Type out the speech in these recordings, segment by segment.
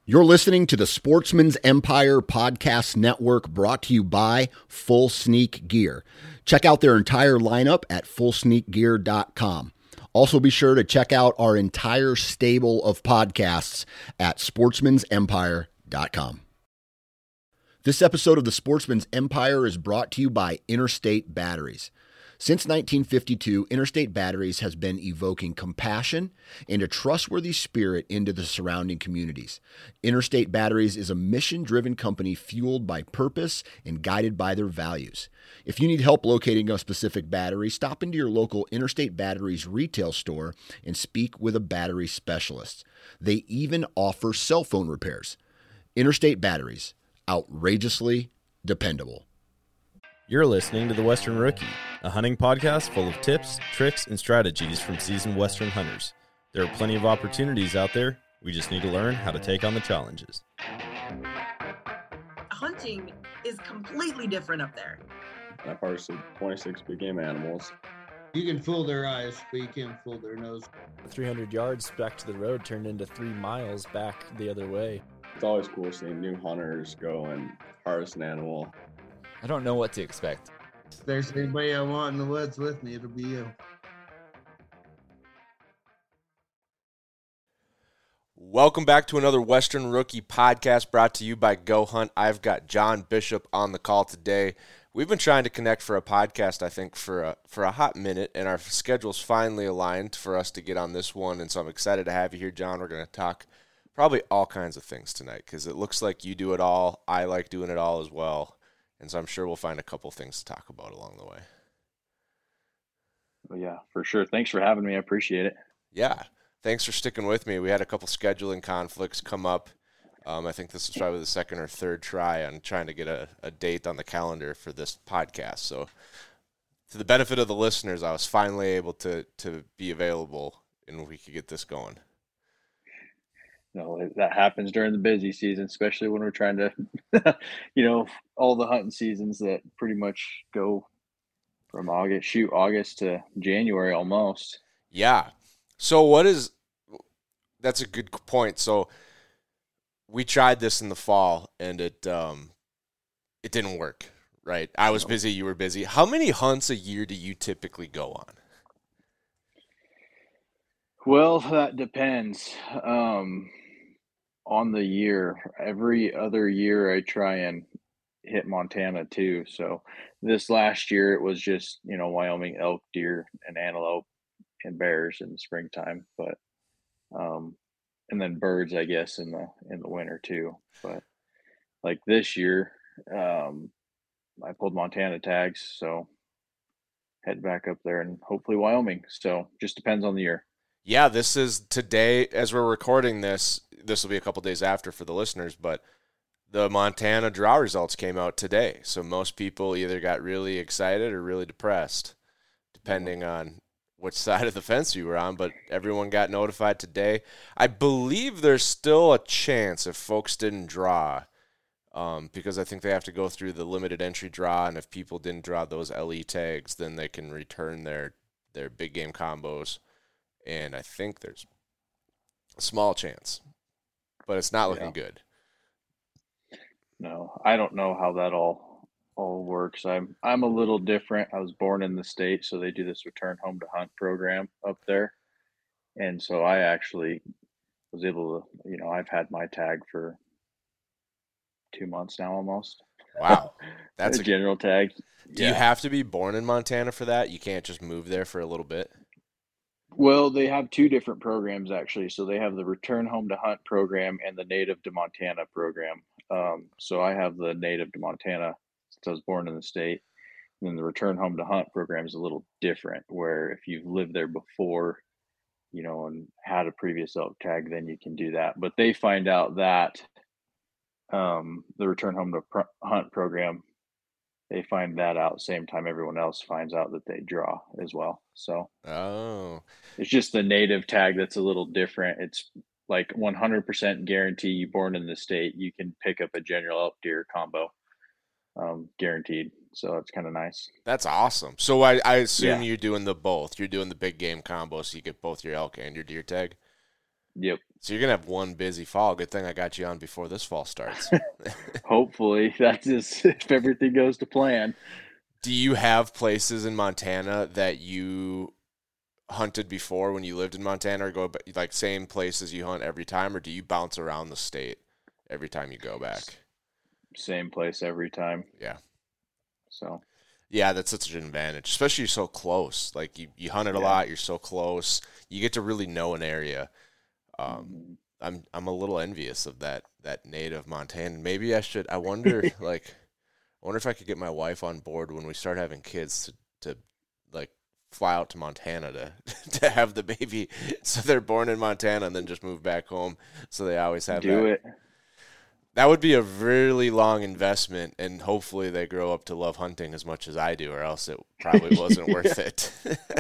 You're listening to the Sportsman's Empire Podcast Network, brought to you by Full Sneak Gear. Check out their entire lineup at fullsneakgear.com. Also be sure to check out our entire stable of podcasts at sportsmansempire.com. This episode of the Sportsman's Empire is brought to you by Interstate Batteries. Since 1952, Interstate Batteries has been evoking compassion and a trustworthy spirit into the surrounding communities. Interstate Batteries is a mission-driven company fueled by purpose and guided by their values. If you need help locating a specific battery, stop into your local Interstate Batteries retail store and speak with a battery specialist. They even offer cell phone repairs. Interstate Batteries, outrageously dependable. You're listening to The Western Rookie, a hunting podcast full of tips, tricks, and strategies from seasoned Western hunters. There are plenty of opportunities out there. We just need to learn how to take on the challenges. Hunting is completely different up there. I've harvested 26 big game animals. You can fool their eyes, but you can't fool their nose. 300 yards back to the road turned into 3 miles back the other way. It's always cool seeing new hunters go and harvest an animal. I don't know what to expect. If there's anybody I want in the woods with me, it'll be you. Welcome back to another Western Rookie podcast brought to you by Go Hunt. I've got John Bishop on the call today. We've been trying to connect for a podcast, I think, for a hot minute, and our schedule's finally aligned for us to get on this one, and so I'm excited to have you here, John. We're going to talk probably all kinds of things tonight because it looks like you do it all. I like doing it all as well. And so I'm sure we'll find a couple things to talk about along the way. Well, yeah, for sure. Thanks for having me. I appreciate it. Yeah. Thanks for sticking with me. We had a couple scheduling conflicts come up. I think this is probably the second or third try on trying to get a date on the calendar for this podcast. So to the benefit of the listeners, I was finally able to be available and we could get this going. No, that happens during the busy season, especially when we're trying to, all the hunting seasons that pretty much go from August to January almost. Yeah. So that's a good point. So we tried this in the fall and it didn't work, right? I was busy, you were busy. How many hunts a year do you typically go on? Well, that depends on the year. Every other year I try and hit Montana too. So this last year it was just, Wyoming elk, deer, and antelope and bears in the springtime. But and then birds, I guess, in the winter too. But like this year, I pulled Montana tags, so head back up there and hopefully Wyoming. So just depends on the year. Yeah, this is today, as we're recording this will be a couple days after for the listeners, but the Montana draw results came out today. So most people either got really excited or really depressed, depending on which side of the fence you were on, but everyone got notified today. I believe there's still a chance if folks didn't draw, because I think they have to go through the limited entry draw, and if people didn't draw those LE tags, then they can return their big game combos. And I think there's a small chance, but it's not looking good. No, I don't know how that all works. I'm a little different. I was born in the state, so they do this return home to hunt program up there. And so I actually was able to, I've had my tag for 2 months now almost. Wow. That's a general tag. Do you have to be born in Montana for that? You can't just move there for a little bit? Well, they have 2 different programs actually. So they have the Return Home to Hunt program and the Native to Montana program. So I have the Native to Montana since I was born in the state. And then the Return Home to Hunt program is a little different, where if you've lived there before, and had a previous elk tag, then you can do that. But they find out that the Return Home to Hunt program, they find that out same time everyone else finds out that they draw as well. So it's just the native tag that's a little different. It's like 100% guarantee you born in the state, you can pick up a general elk deer combo, guaranteed. So it's kind of nice. That's awesome. So I assume you're doing the both. You're doing the big game combo, so you get both your elk and your deer tag. Yep. So you're gonna have one busy fall. Good thing I got you on before this fall starts. Hopefully, that's just if everything goes to plan. Do you have places in Montana that you hunted before when you lived in Montana, or go like same places you hunt every time, or do you bounce around the state every time you go back? Same place every time. Yeah. So. Yeah, that's such an advantage, especially you're so close. Like you hunt it a lot, you're so close. You get to really know an area. I'm a little envious of that native Montana. Maybe I wonder if I could get my wife on board when we start having kids to like fly out to Montana to have the baby, so they're born in Montana and then just move back home, so they always have it. That would be a really long investment, and hopefully they grow up to love hunting as much as I do, or else it probably wasn't worth it.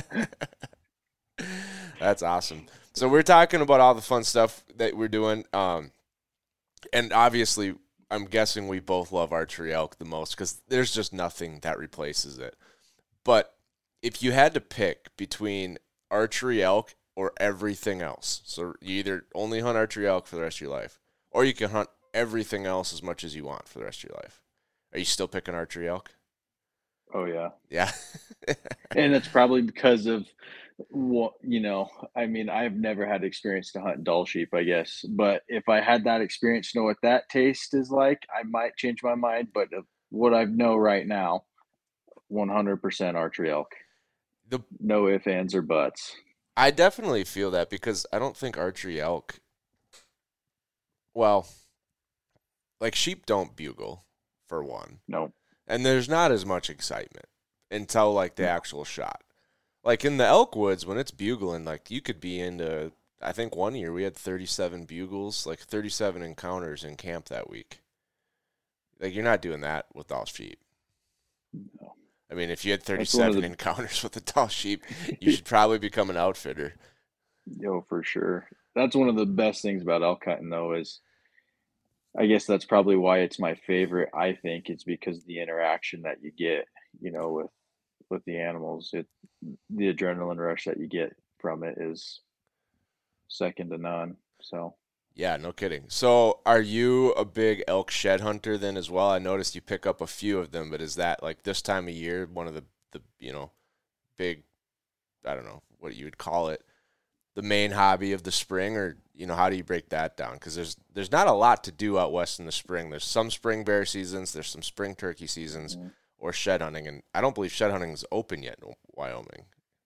That's awesome. So we're talking about all the fun stuff that we're doing, and obviously I'm guessing we both love archery elk the most because there's just nothing that replaces it. But if you had to pick between archery elk or everything else, so you either only hunt archery elk for the rest of your life, or you can hunt everything else as much as you want for the rest of your life, are you still picking archery elk? Oh yeah. Yeah. And it's probably because of what, I mean, I've never had experience to hunt Dall sheep, I guess, but if I had that experience to know what that taste is like, I might change my mind. But what I know right now, 100% archery elk. No ifs, ands, or buts. I definitely feel that because I don't think archery elk, well, like sheep don't bugle, for one. No. And there's not as much excitement until like the actual shot. Like in the elk woods, when it's bugling, like you could be into, I think one year we had 37 bugles, like 37 encounters in camp that week. Like you're not doing that with Dall sheep. No. I mean, if you had 37 encounters with a Dall sheep, you should probably become an outfitter. Yo, for sure. That's one of the best things about elk hunting, though, is I guess that's probably why it's my favorite. I think it's because the interaction that you get, with the animals. The adrenaline rush that you get from it is second to none. So. Yeah, no kidding. So are you a big elk shed hunter then as well? I noticed you pick up a few of them, but is that like this time of year one of the big, I don't know what you would call it, the main hobby of the spring, or how do you break that down? Because there's not a lot to do out west in the spring. There's some spring bear seasons, there's some spring turkey seasons, or shed hunting, and I don't believe shed hunting is open yet in Wyoming.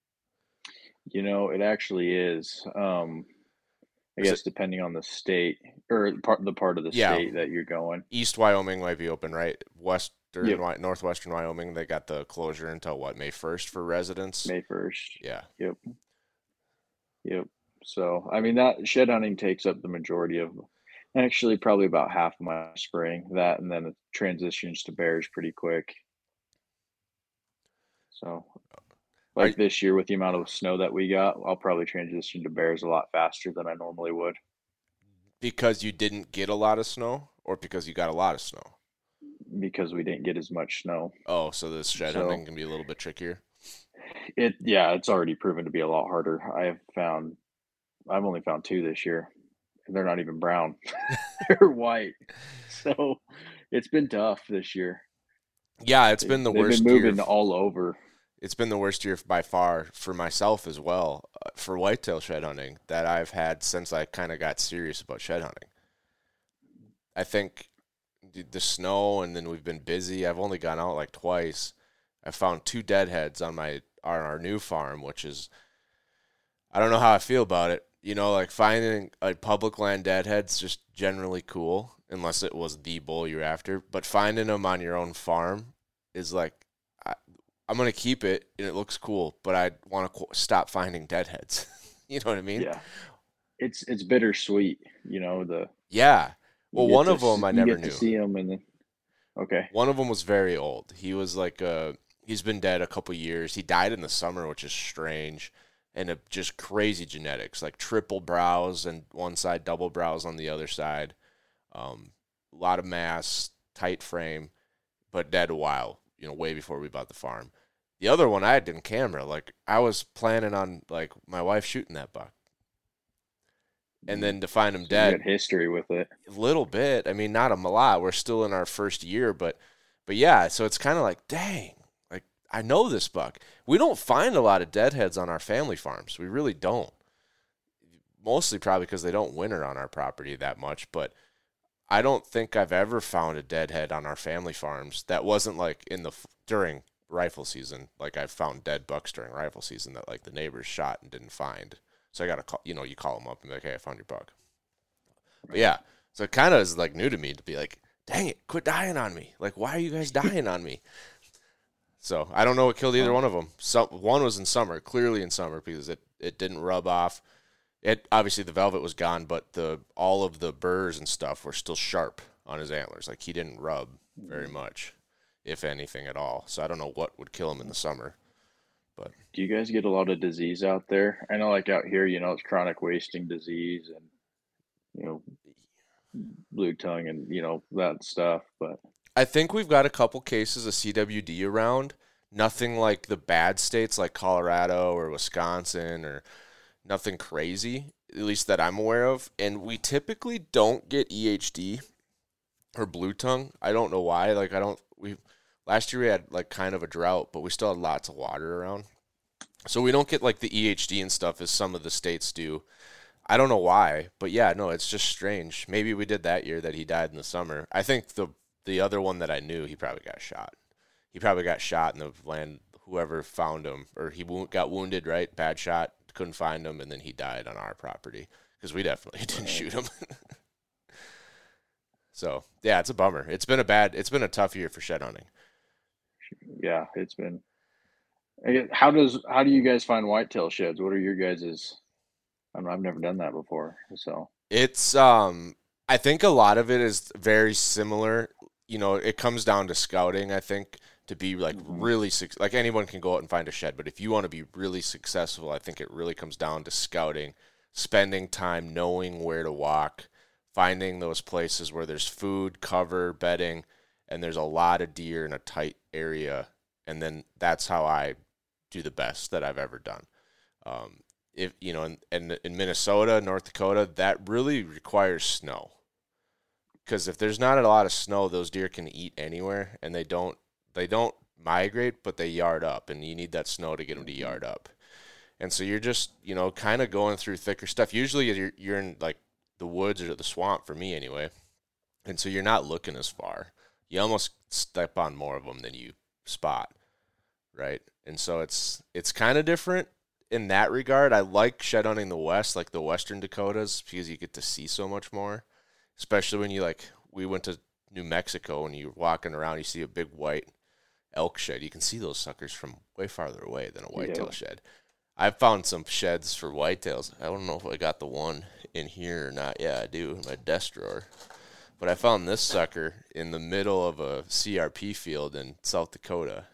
It actually is. I guess depending on the state or the part of the state that you're going. East Wyoming might be open, right? Northwestern Wyoming, they got the closure until what, May 1st for residents? May 1st. Yeah. Yep. So, I mean, that shed hunting takes up the majority of, actually probably about half of my spring, that, and then it transitions to bears pretty quick. So, like this year with the amount of snow that we got, I'll probably transition to bears a lot faster than I normally would. Because you didn't get a lot of snow, or because you got a lot of snow? Because we didn't get as much snow. Oh, so this shed hunting can be a little bit trickier? It's already proven to be a lot harder. I've only found 2 this year, and they're not even brown. They're white. So it's been tough this year. Yeah, it's been the worst year. They've been moving all over. It's been the worst year by far for myself as well, for whitetail shed hunting, that I've had since I kind of got serious about shed hunting. I think the snow, and then we've been busy. I've only gone out like twice. I found 2 deadheads on our new farm, which is, I don't know how I feel about it. Like finding a public land deadhead's just generally cool, unless it was the bull you're after. But finding them on your own farm is like, I'm going to keep it, and it looks cool, but I want to stop finding deadheads. You know what I mean? Yeah. It's bittersweet, Yeah. Well, one of them I never knew. You get to see them, and then, okay. One of them was very old. He was like, he's been dead a couple years. He died in the summer, which is strange, and just crazy genetics, like triple brows and one side, double brows on the other side. A lot of mass, tight frame, but dead a while, way before we bought the farm. The other one I had in camera. Like, I was planning on, like, my wife shooting that buck. and then to find them So dead. you got history with it. A little bit. I mean, not a lot. We're still in our first year, but yeah. So it's kind of like, dang, like I know this buck. We don't find a lot of deadheads on our family farms. We really don't. Mostly probably because they don't winter on our property that much, but I don't think I've ever found a deadhead on our family farms that wasn't like during rifle season. Like I've found dead bucks during rifle season that like the neighbors shot and didn't find. So I got to call, you call them up and be like, hey, I found your buck. But yeah, so it kind of is like new to me to be like, dang it, quit dying on me. Like, why are you guys dying on me? So I don't know what killed either one of them. One was in summer, clearly in summer, because it didn't rub off. It obviously the velvet was gone, but all of the burrs and stuff were still sharp on his antlers. Like he didn't rub very much, if anything at all. So I don't know what would kill him in the summer. But do you guys get a lot of disease out there? I know, like out here, it's chronic wasting disease and blue tongue and that stuff. But I think we've got a couple cases of CWD around. Nothing like the bad states like Colorado or Wisconsin or. Nothing crazy, at least that I'm aware of. And we typically don't get EHD or blue tongue. I don't know why. Like last year we had like kind of a drought, but we still had lots of water around. So we don't get like the EHD and stuff as some of the states do. I don't know why, but yeah, no, it's just strange. Maybe we did that year that he died in the summer. I think the other one that I knew, he probably got shot. He probably got shot in the land, whoever found him, or he got wounded, right? Bad shot. Couldn't find him, and then he died on our property because we definitely didn't shoot him. So yeah, it's a bummer. It's been a tough year for shed hunting. Yeah, it's been. How do you guys find whitetail sheds? What are your guys's? I've never done that before, so it's I think a lot of it is very similar. It comes down to scouting. I think. To be like really like anyone can go out and find a shed, but if you want to be really successful, I think it really comes down to scouting, spending time knowing where to walk, finding those places where there's food, cover, bedding, and there's a lot of deer in a tight area, and then that's how I do the best that I've ever done. If in Minnesota, North Dakota, that really requires snow, because if there's not a lot of snow, those deer can eat anywhere, and they don't migrate, but they yard up, and you need that snow to get them to yard up. And so you're just, kind of going through thicker stuff. Usually you're in like the woods or the swamp for me anyway. And so you're not looking as far. You almost step on more of them than you spot. Right. And so it's kind of different in that regard. I like shed hunting the West, like the Western Dakotas, because you get to see so much more, especially when we went to New Mexico and you're walking around, you see a big white elk shed. You can see those suckers from way farther away than a whitetail shed. I've found some sheds for whitetails. I don't know if I got the one in here or not. Yeah, I do in my desk drawer. But I found this sucker in the middle of a CRP field in South Dakota.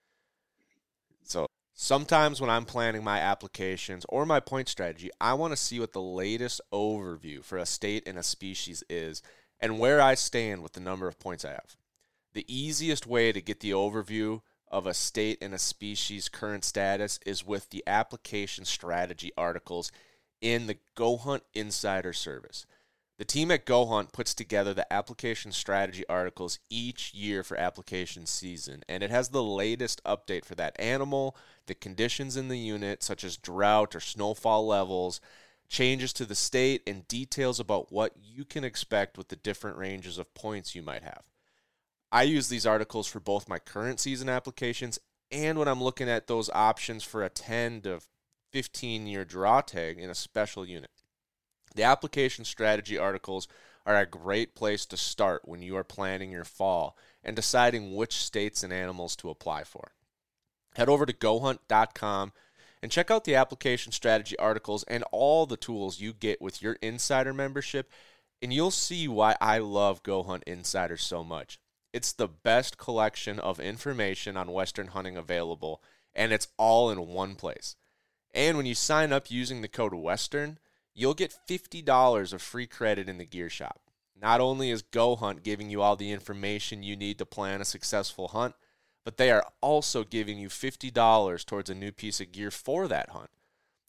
So sometimes when I'm planning my applications or my point strategy, I want to see what the latest overview for a state and a species is and where I stand with the number of points I have. The easiest way to get the overview of a state and a species' current status is with the application strategy articles in the Go Hunt Insider Service. The team at Go Hunt puts together the application strategy articles each year for application season, and it has the latest update for that animal, the conditions in the unit, such as drought or snowfall levels, changes to the state, and details about what you can expect with the different ranges of points you might have. I use these articles for both my current season applications and when I'm looking at those options for a 10 to 15-year draw tag in a special unit. The application strategy articles are a great place to start when you are planning your fall and deciding which states and animals to apply for. Head over to GoHunt.com and check out the application strategy articles and all the tools you get with your Insider membership, and you'll see why I love Go Hunt Insider so much. It's the best collection of information on Western hunting available, and it's all in one place. And when you sign up using the code WESTERN, you'll get $50 of free credit in the gear shop. Not only is Go Hunt giving you all the information you need to plan a successful hunt, but they are also giving you $50 towards a new piece of gear for that hunt.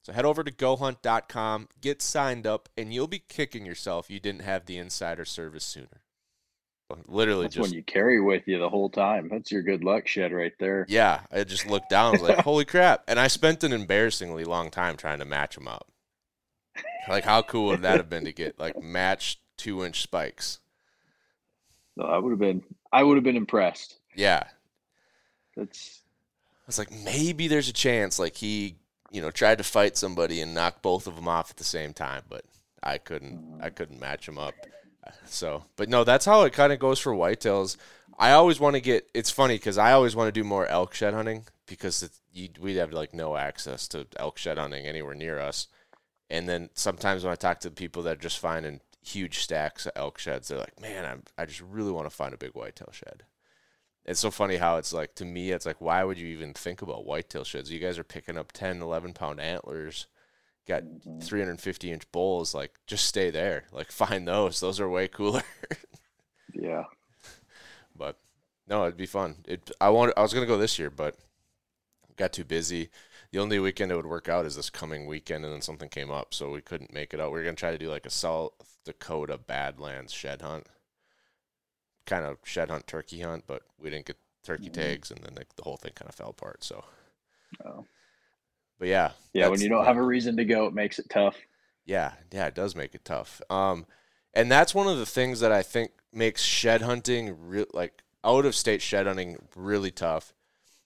So head over to gohunt.com, get signed up, and you'll be kicking yourself you didn't have the insider service sooner. Literally That's just when you carry with you the whole time. That's your good luck shed right there. yeah, I just looked down. I was like, holy crap. And I spent an embarrassingly long time trying to match them up. Like, how cool would that have been to get, like, matched 2-inch spikes? No, I would have been impressed. Yeah. I was like, maybe there's a chance, like, he, tried to fight somebody and knock both of them off at the same time, but I couldn't match them up. So, but no, that's how it kind of goes for whitetails. I always want to it's funny because I always want to do more elk shed hunting because we'd have like no access to elk shed hunting anywhere near us. And then sometimes when I talk to people that are just finding huge stacks of elk sheds, they're like, man, I just really want to find a big whitetail shed. It's so funny how it's like, to me, it's like, why would you even think about whitetail sheds? You guys are picking up 10, 11-pound antlers, got 350-inch bulls, like, just stay there. Like, find those. Those are way cooler. Yeah. But, no, it'd be fun. I was going to go this year, but got too busy. The only weekend it would work out is this coming weekend, and then something came up, so we couldn't make it out. We were going to try to do, like, a South Dakota Badlands shed hunt. Kind of shed hunt, turkey hunt, but we didn't get turkey tags, and then the whole thing kind of fell apart, so. Oh. But yeah. Yeah, when you don't have a reason to go, it makes it tough. Yeah, it does make it tough. And that's one of the things that I think makes shed hunting, out of state shed hunting, really tough.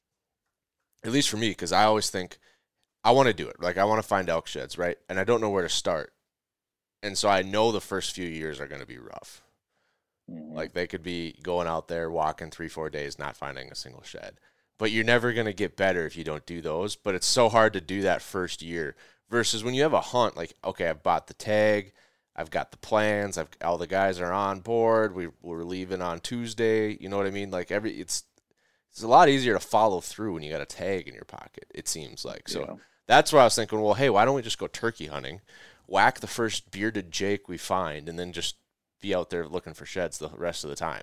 At least for me, because I always think I want to do it. Like, I want to find elk sheds, right? And I don't know where to start. And so I know the first few years are going to be rough. Mm-hmm. Like, they could be going out there walking 3-4 days, not finding a single shed. But you're never going to get better if you don't do those. But it's so hard to do that first year versus when you have a hunt, like, okay, I've bought the tag, I've got the plans, all the guys are on board, we're leaving on Tuesday, you know what I mean? Like, it's a lot easier to follow through when you got a tag in your pocket, it seems like. So that's where I was thinking, well, hey, why don't we just go turkey hunting, whack the first bearded jake we find, and then just be out there looking for sheds the rest of the time.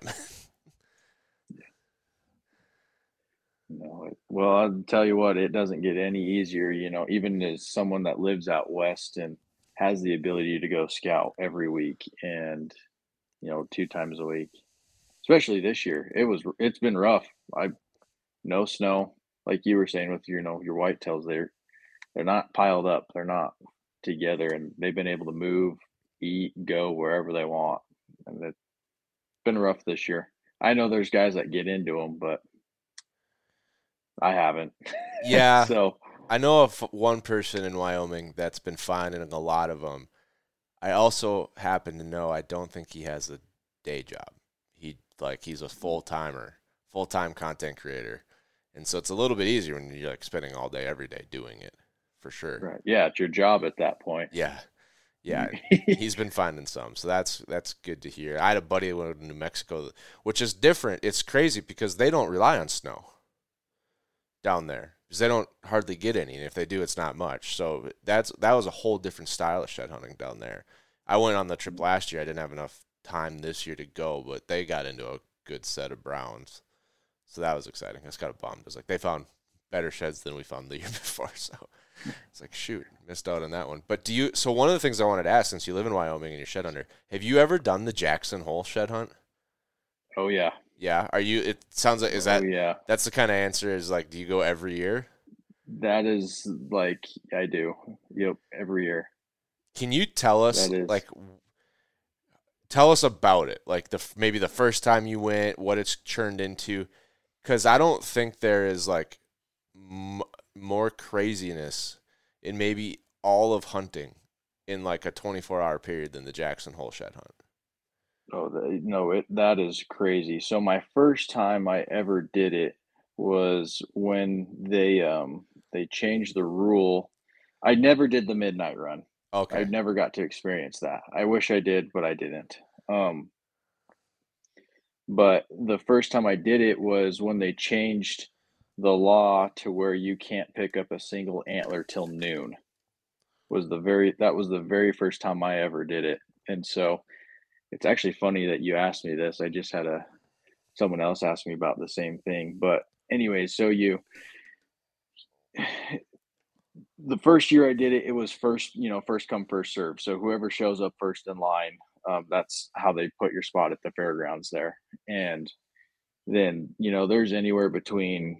No, well, I'll tell you what, it doesn't get any easier, even as someone that lives out west and has the ability to go scout every week and, 2 times a week, especially this year. It's been rough. No snow, like you were saying with your whitetails, they're not piled up. They're not together, and they've been able to move, eat, go wherever they want. And it's been rough this year. I know there's guys that get into them, but I haven't. Yeah. So I know of one person in Wyoming that's been finding a lot of them. I also happen to know I don't think he has a day job. He's a full-time content creator. And so it's a little bit easier when you're like spending all day, every day doing it, for sure. Right. Yeah, it's your job at that point. Yeah. Yeah, he's been finding some, so that's good to hear. I had a buddy who went to New Mexico, which is different. It's crazy because they don't rely on snow down there because they don't hardly get any, and if they do, it's not much. So that was a whole different style of shed hunting down there. I went on the trip last year. I didn't have enough time this year to go, but they got into a good set of browns, so that was exciting. I was kind of bummed. It was like they found better sheds than we found the year before, so it's like, shoot, missed out on that one. But so one of the things I wanted to ask, since you live in Wyoming and you're shed hunter, have you ever done the Jackson Hole shed hunt? Oh yeah. Yeah. It sounds like, yeah. That's the kind of answer is like, do you go every year? That is like, I do. Yep. Every year. Can you tell us, tell us about it? Like maybe the first time you went, what it's turned into? Cause I don't think there is like more craziness in maybe all of hunting in like a 24-hour period than the Jackson Hole shed hunt. Oh, that is crazy. So my first time I ever did it was when they changed the rule. I never did the midnight run. Okay. I never got to experience that. I wish I did, but I didn't. But the first time I did it was when they changed the law to where you can't pick up a single antler till noon. That was the very first time I ever did it. And so it's actually funny that you asked me this. I just had someone else ask me about the same thing. But anyways, so the first year I did it, it was first come, first serve. So whoever shows up first in line, that's how they put your spot at the fairgrounds there. And then, there's anywhere between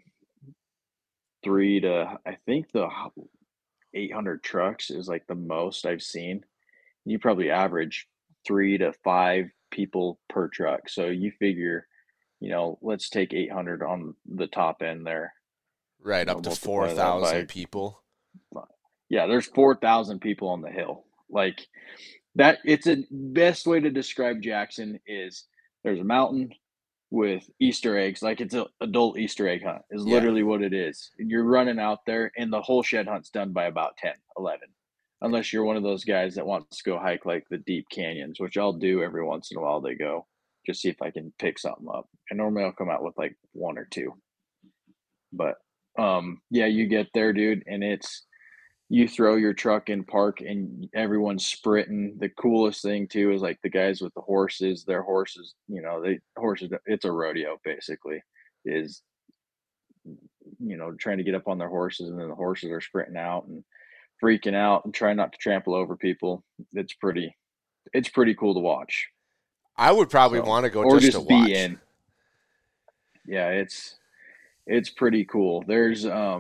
I think the 800 trucks is like the most I've seen. You probably average 3 to 5 people per truck. So you figure, let's take 800 on the top end there. Right, up to 4,000 people. Yeah, there's 4,000 people on the hill. Like that, it's a best way to describe Jackson is there's a mountain with Easter eggs, like it's an adult Easter egg hunt is literally what it is. You're running out there and the whole shed hunt's done by about 10, 11. Unless you're one of those guys that wants to go hike like the deep canyons, which I'll do every once in a while. They go just see if I can pick something up. And normally I'll come out with like 1 or 2. But yeah, you get there, dude, and you throw your truck in park and everyone's sprinting. The coolest thing too is like the guys with the horses, their horses, it's a rodeo basically, is trying to get up on their horses, and then the horses are sprinting out and freaking out and trying not to trample over people. It's pretty cool to watch. I would probably want to go or just to be watch. in. Yeah, it's pretty cool. There's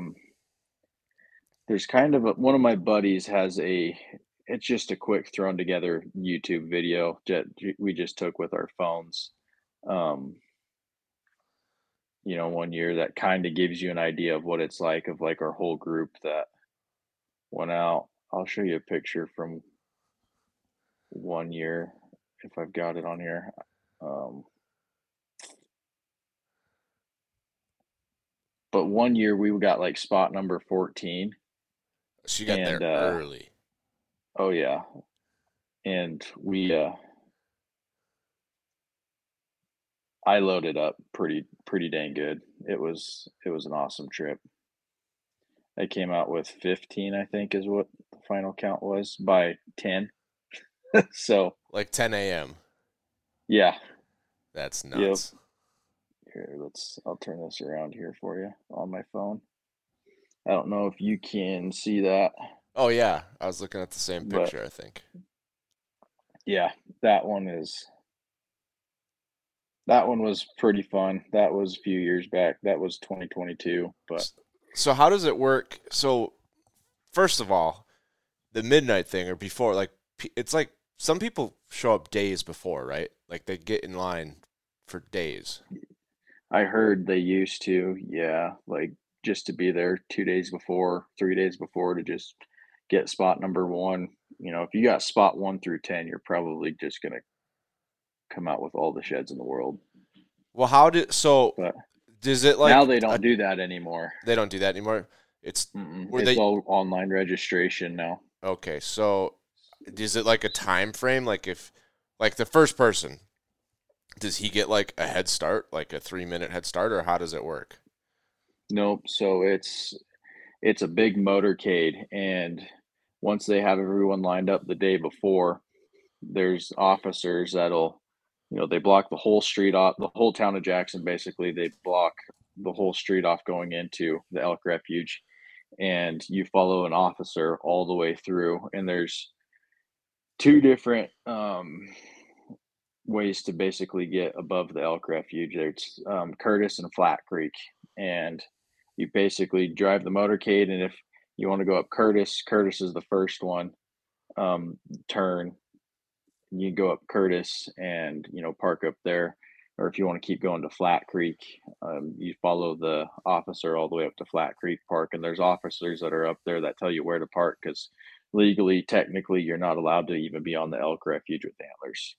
kind of one of my buddies has it's just a quick thrown together YouTube video that we just took with our phones. One year that kind of gives you an idea of what it's like, of like our whole group that went out. I'll show you a picture from one year if I've got it on here. But one year we got like spot number 14. So you got there early. Oh yeah. And I loaded up pretty dang good. It was an awesome trip. I came out with 15, I think is what the final count was, by 10. So like 10 a.m. Yeah. That's nuts. Yep. Here, I'll turn this around here for you on my phone. I don't know if you can see that. Oh yeah, I was looking at the same picture, I think. Yeah, that one was pretty fun. That was a few years back. That was 2022. But so how does it work? So first of all, the midnight thing or before, like it's like some people show up days before, right? Like they get in line for days. I heard they used to, yeah, like just to be there 2 days before, 3 days before to just get spot number 1. If you got spot 1 through 10, you're probably just going to come out with all the sheds in the world. Well, does it like now they don't do that anymore? They don't do that anymore. It's all online registration now. Okay, so is it like a time frame? Like if like the first person, does he get like a head start, like a 3-minute head start, or how does it work? Nope. So it's a big motorcade, and once they have everyone lined up the day before, there's officers that'll, they block the whole street off, the whole town of Jackson. Basically, they block the whole street off going into the elk refuge, and you follow an officer all the way through. And there's 2 different ways to basically get above the elk refuge. There's Curtis and Flat Creek, and you basically drive the motorcade, and if you want to go up Curtis is the first one, turn. You go up Curtis and park up there, or if you want to keep going to Flat Creek, you follow the officer all the way up to Flat Creek Park. And there's officers that are up there that tell you where to park, because legally, technically, you're not allowed to even be on the elk refuge with antlers.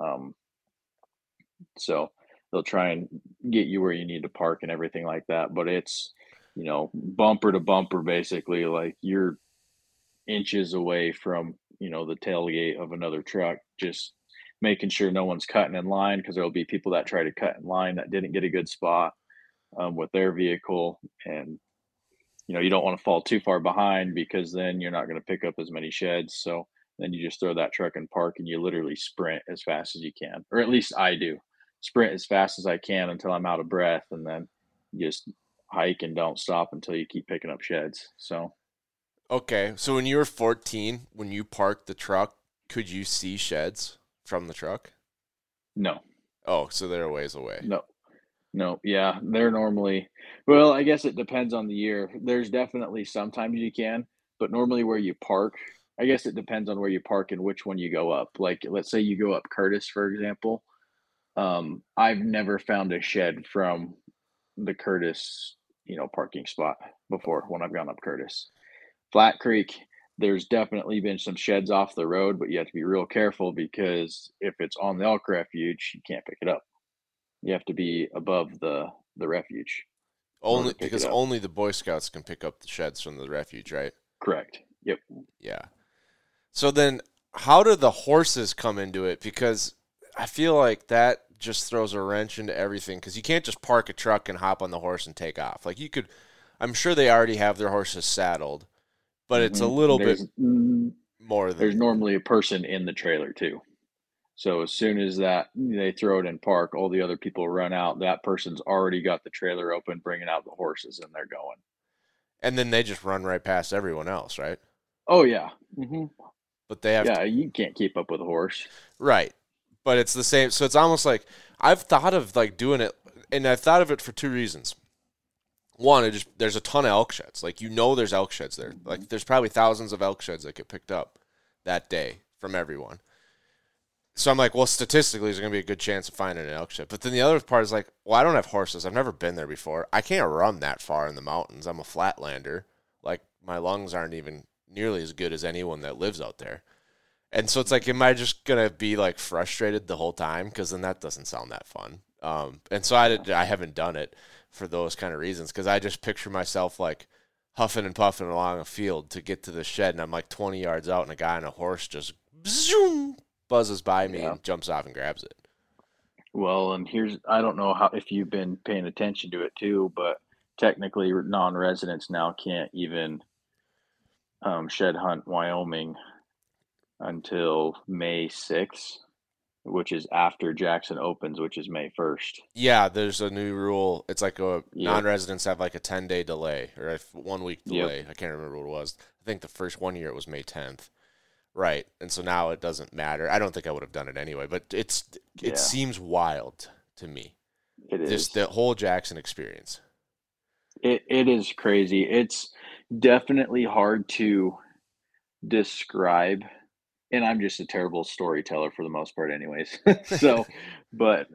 So they'll try and get you where you need to park and everything like that. But it's, bumper to bumper, basically, like you're inches away from, the tailgate of another truck, just making sure no one's cutting in line, because there'll be people that try to cut in line that didn't get a good spot with their vehicle. And, you don't want to fall too far behind, because then you're not going to pick up as many sheds. So then you just throw that truck in park and you literally sprint as fast as you can, or at least I do. Sprint as fast as I can until I'm out of breath, and then just hike and don't stop until you keep picking up sheds. So Okay, so when you were 14, when you parked the truck, could you see sheds from the truck? No, Oh, so they're a ways away. no, yeah, they're normally. Well, I guess it depends on the year. There's definitely sometimes you can, but normally where you park, I guess it depends on where you park and which one you go up. Like, let's say you go up Curtis, for example. I've never found a shed from the Curtis, parking spot before when I've gone up Curtis. Flat Creek, there's definitely been some sheds off the road, but you have to be real careful because if it's on the elk refuge, you can't pick it up. You have to be above the refuge in order Only to pick because it up. only the Boy Scouts can pick up the sheds from the refuge, right? Correct. Yep. Yeah. So then how do the horses come into it? Because I feel like that just throws a wrench into everything because you can't just park a truck and hop on the horse and take off. Like you could, I'm sure they already have their horses saddled, but it's a little bit more than. There's normally a person in the trailer too. So as soon as that they throw it in park, all the other people run out. That person's already got the trailer open, bringing out the horses, and they're going. And then they just run right past everyone else, right? Oh yeah. But they have Yeah, you can't keep up with a horse. Right. But it's the same. So it's almost like I've thought of like doing it, and I've thought of it for two reasons. One, there's a ton of elk sheds. Like, there's elk sheds there. Like, there's probably thousands of elk sheds that get picked up that day from everyone. So I'm like, well, statistically, there's going to be a good chance of finding an elk shed. But then the other part is like, well, I don't have horses. I've never been there before. I can't run that far in the mountains. I'm a flatlander. Like, my lungs aren't even nearly as good as anyone that lives out there. And so it's like, am I just going to be like frustrated the whole time? Because then that doesn't sound that fun. And so I haven't done it for those kind of reasons, because I just picture myself like huffing and puffing along a field to get to the shed, and I'm like 20 yards out, and a guy on a horse just zoom, buzzes by me and jumps off and grabs it. Well, and I don't know if you've been paying attention to it too, but technically non-residents now can't even shed hunt Wyoming until May 6th, which is after Jackson opens, which is May 1st. Yeah, there's a new rule. It's like non-residents have like a 10-day delay or a 1 week delay. Yep. I can't remember what it was. I think the first 1 year it was May 10th. Right. And so now it doesn't matter. I don't think I would have done it anyway, but it seems wild to me. It is. Just the whole Jackson experience. It is crazy. It's definitely hard to describe. And I'm just a terrible storyteller for the most part anyways. So, but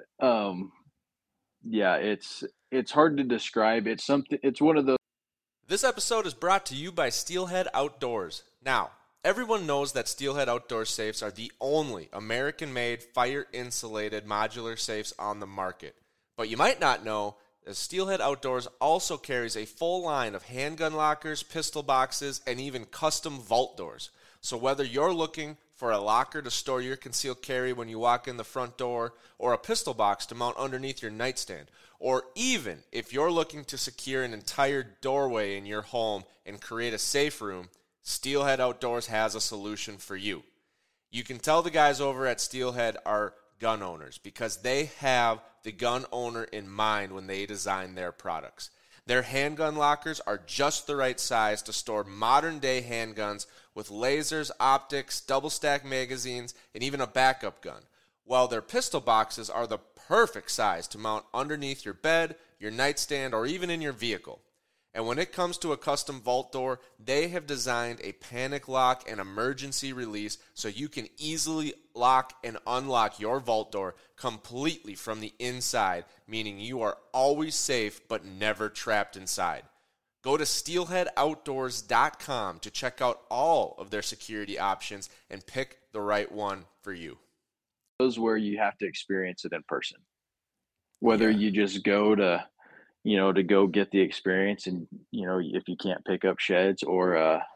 yeah, it's hard to describe. It's one of those. This episode is brought to you by Steelhead Outdoors. Now, everyone knows that Steelhead Outdoor safes are the only American-made, fire-insulated modular safes on the market. But you might not know that Steelhead Outdoors also carries a full line of handgun lockers, pistol boxes, and even custom vault doors. So whether you're looking for a locker to store your concealed carry when you walk in the front door, or a pistol box to mount underneath your nightstand, or even if you're looking to secure an entire doorway in your home and create a safe room, Steelhead Outdoors has a solution for you. You can tell the guys over at Steelhead are gun owners because they have the gun owner in mind when they design their products. Their handgun lockers are just the right size to store modern-day handguns with lasers, optics, double-stack magazines, and even a backup gun, while their pistol boxes are the perfect size to mount underneath your bed, your nightstand, or even in your vehicle. And when it comes to a custom vault door, they have designed a panic lock and emergency release so you can easily lock and unlock your vault door completely from the inside, meaning you are always safe but never trapped inside. Go to steelheadoutdoors.com to check out all of their security options and pick the right one for you. Those where you have to experience it in person. Whether you just go to go get the experience, and if you can't pick up sheds, or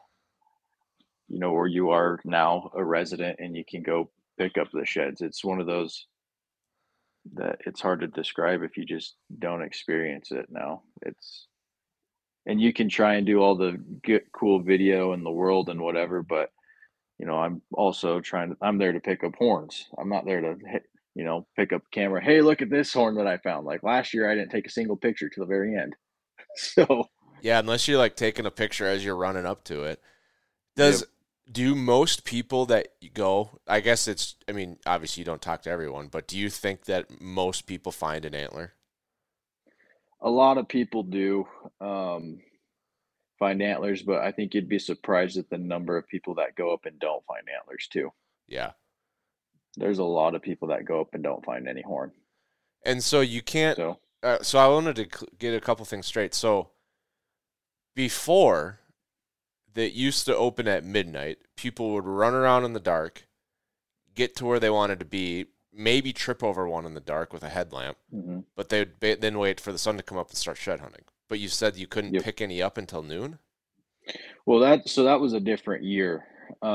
or you are now a resident and you can go pick up the sheds. It's one of those that it's hard to describe if you just don't experience it now. And you can try and do all the cool video in the world and whatever, but I'm also I'm there to pick up horns. I'm not there to pick up a camera. Hey, look at this horn that I found. Like last year, I didn't take a single picture to the very end. So yeah, unless you're like taking a picture as you're running up to it. Do most people that go, I guess obviously you don't talk to everyone, but do you think that most people find an antler? A lot of people do find antlers, but I think you'd be surprised at the number of people that go up and don't find antlers too. Yeah. There's a lot of people that go up and don't find any horn. And so you can't, so I wanted to get a couple things straight. So before, that used to open at midnight, people would run around in the dark, get to where they wanted to be, maybe trip over one in the dark with a headlamp, but they would then wait for the sun to come up and start shed hunting. But you said you couldn't pick any up until noon? Well, that was a different year.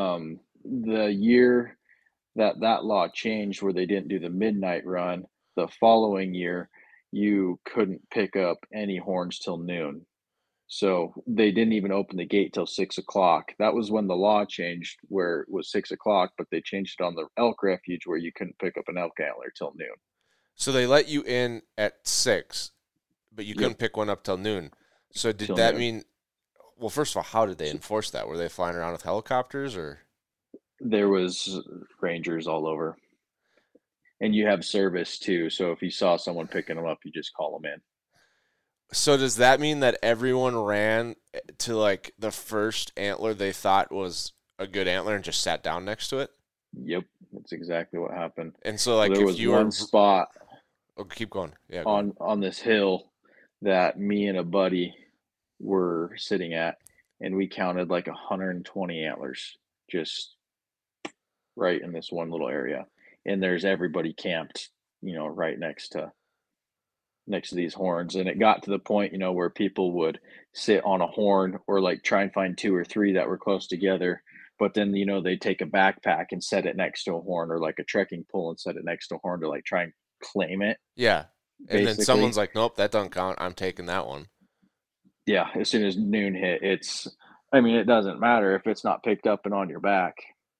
The year that law changed where they didn't do the midnight run, the following year, you couldn't pick up any horns till noon. So they didn't even open the gate till 6 o'clock. That was when the law changed, where it was 6 o'clock, but they changed it on the elk refuge where you couldn't pick up an elk antler till noon. So they let you in at 6, but you couldn't pick one up till noon. So did that mean, well, first of all, how did they enforce that? Were they flying around with helicopters or? There was rangers all over. And you have service too. So if you saw someone picking them up, you just call them in. So does that mean that everyone ran to like the first antler they thought was a good antler and just sat down next to it? Yep, that's exactly what happened. And so like there was one spot keep going. Yeah. On this hill that me and a buddy were sitting at, and we counted like 120 antlers just right in this one little area. And there's everybody camped, right next to these horns. And it got to the point, where people would sit on a horn or like try and find 2 or 3 that were close together. But then, they'd take a backpack and set it next to a horn, or like a trekking pole and set it next to a horn to like try and claim it. Yeah. And then someone's like, nope, that doesn't count. I'm taking that one. Yeah. As soon as noon hit, it doesn't matter if it's not picked up and on your back.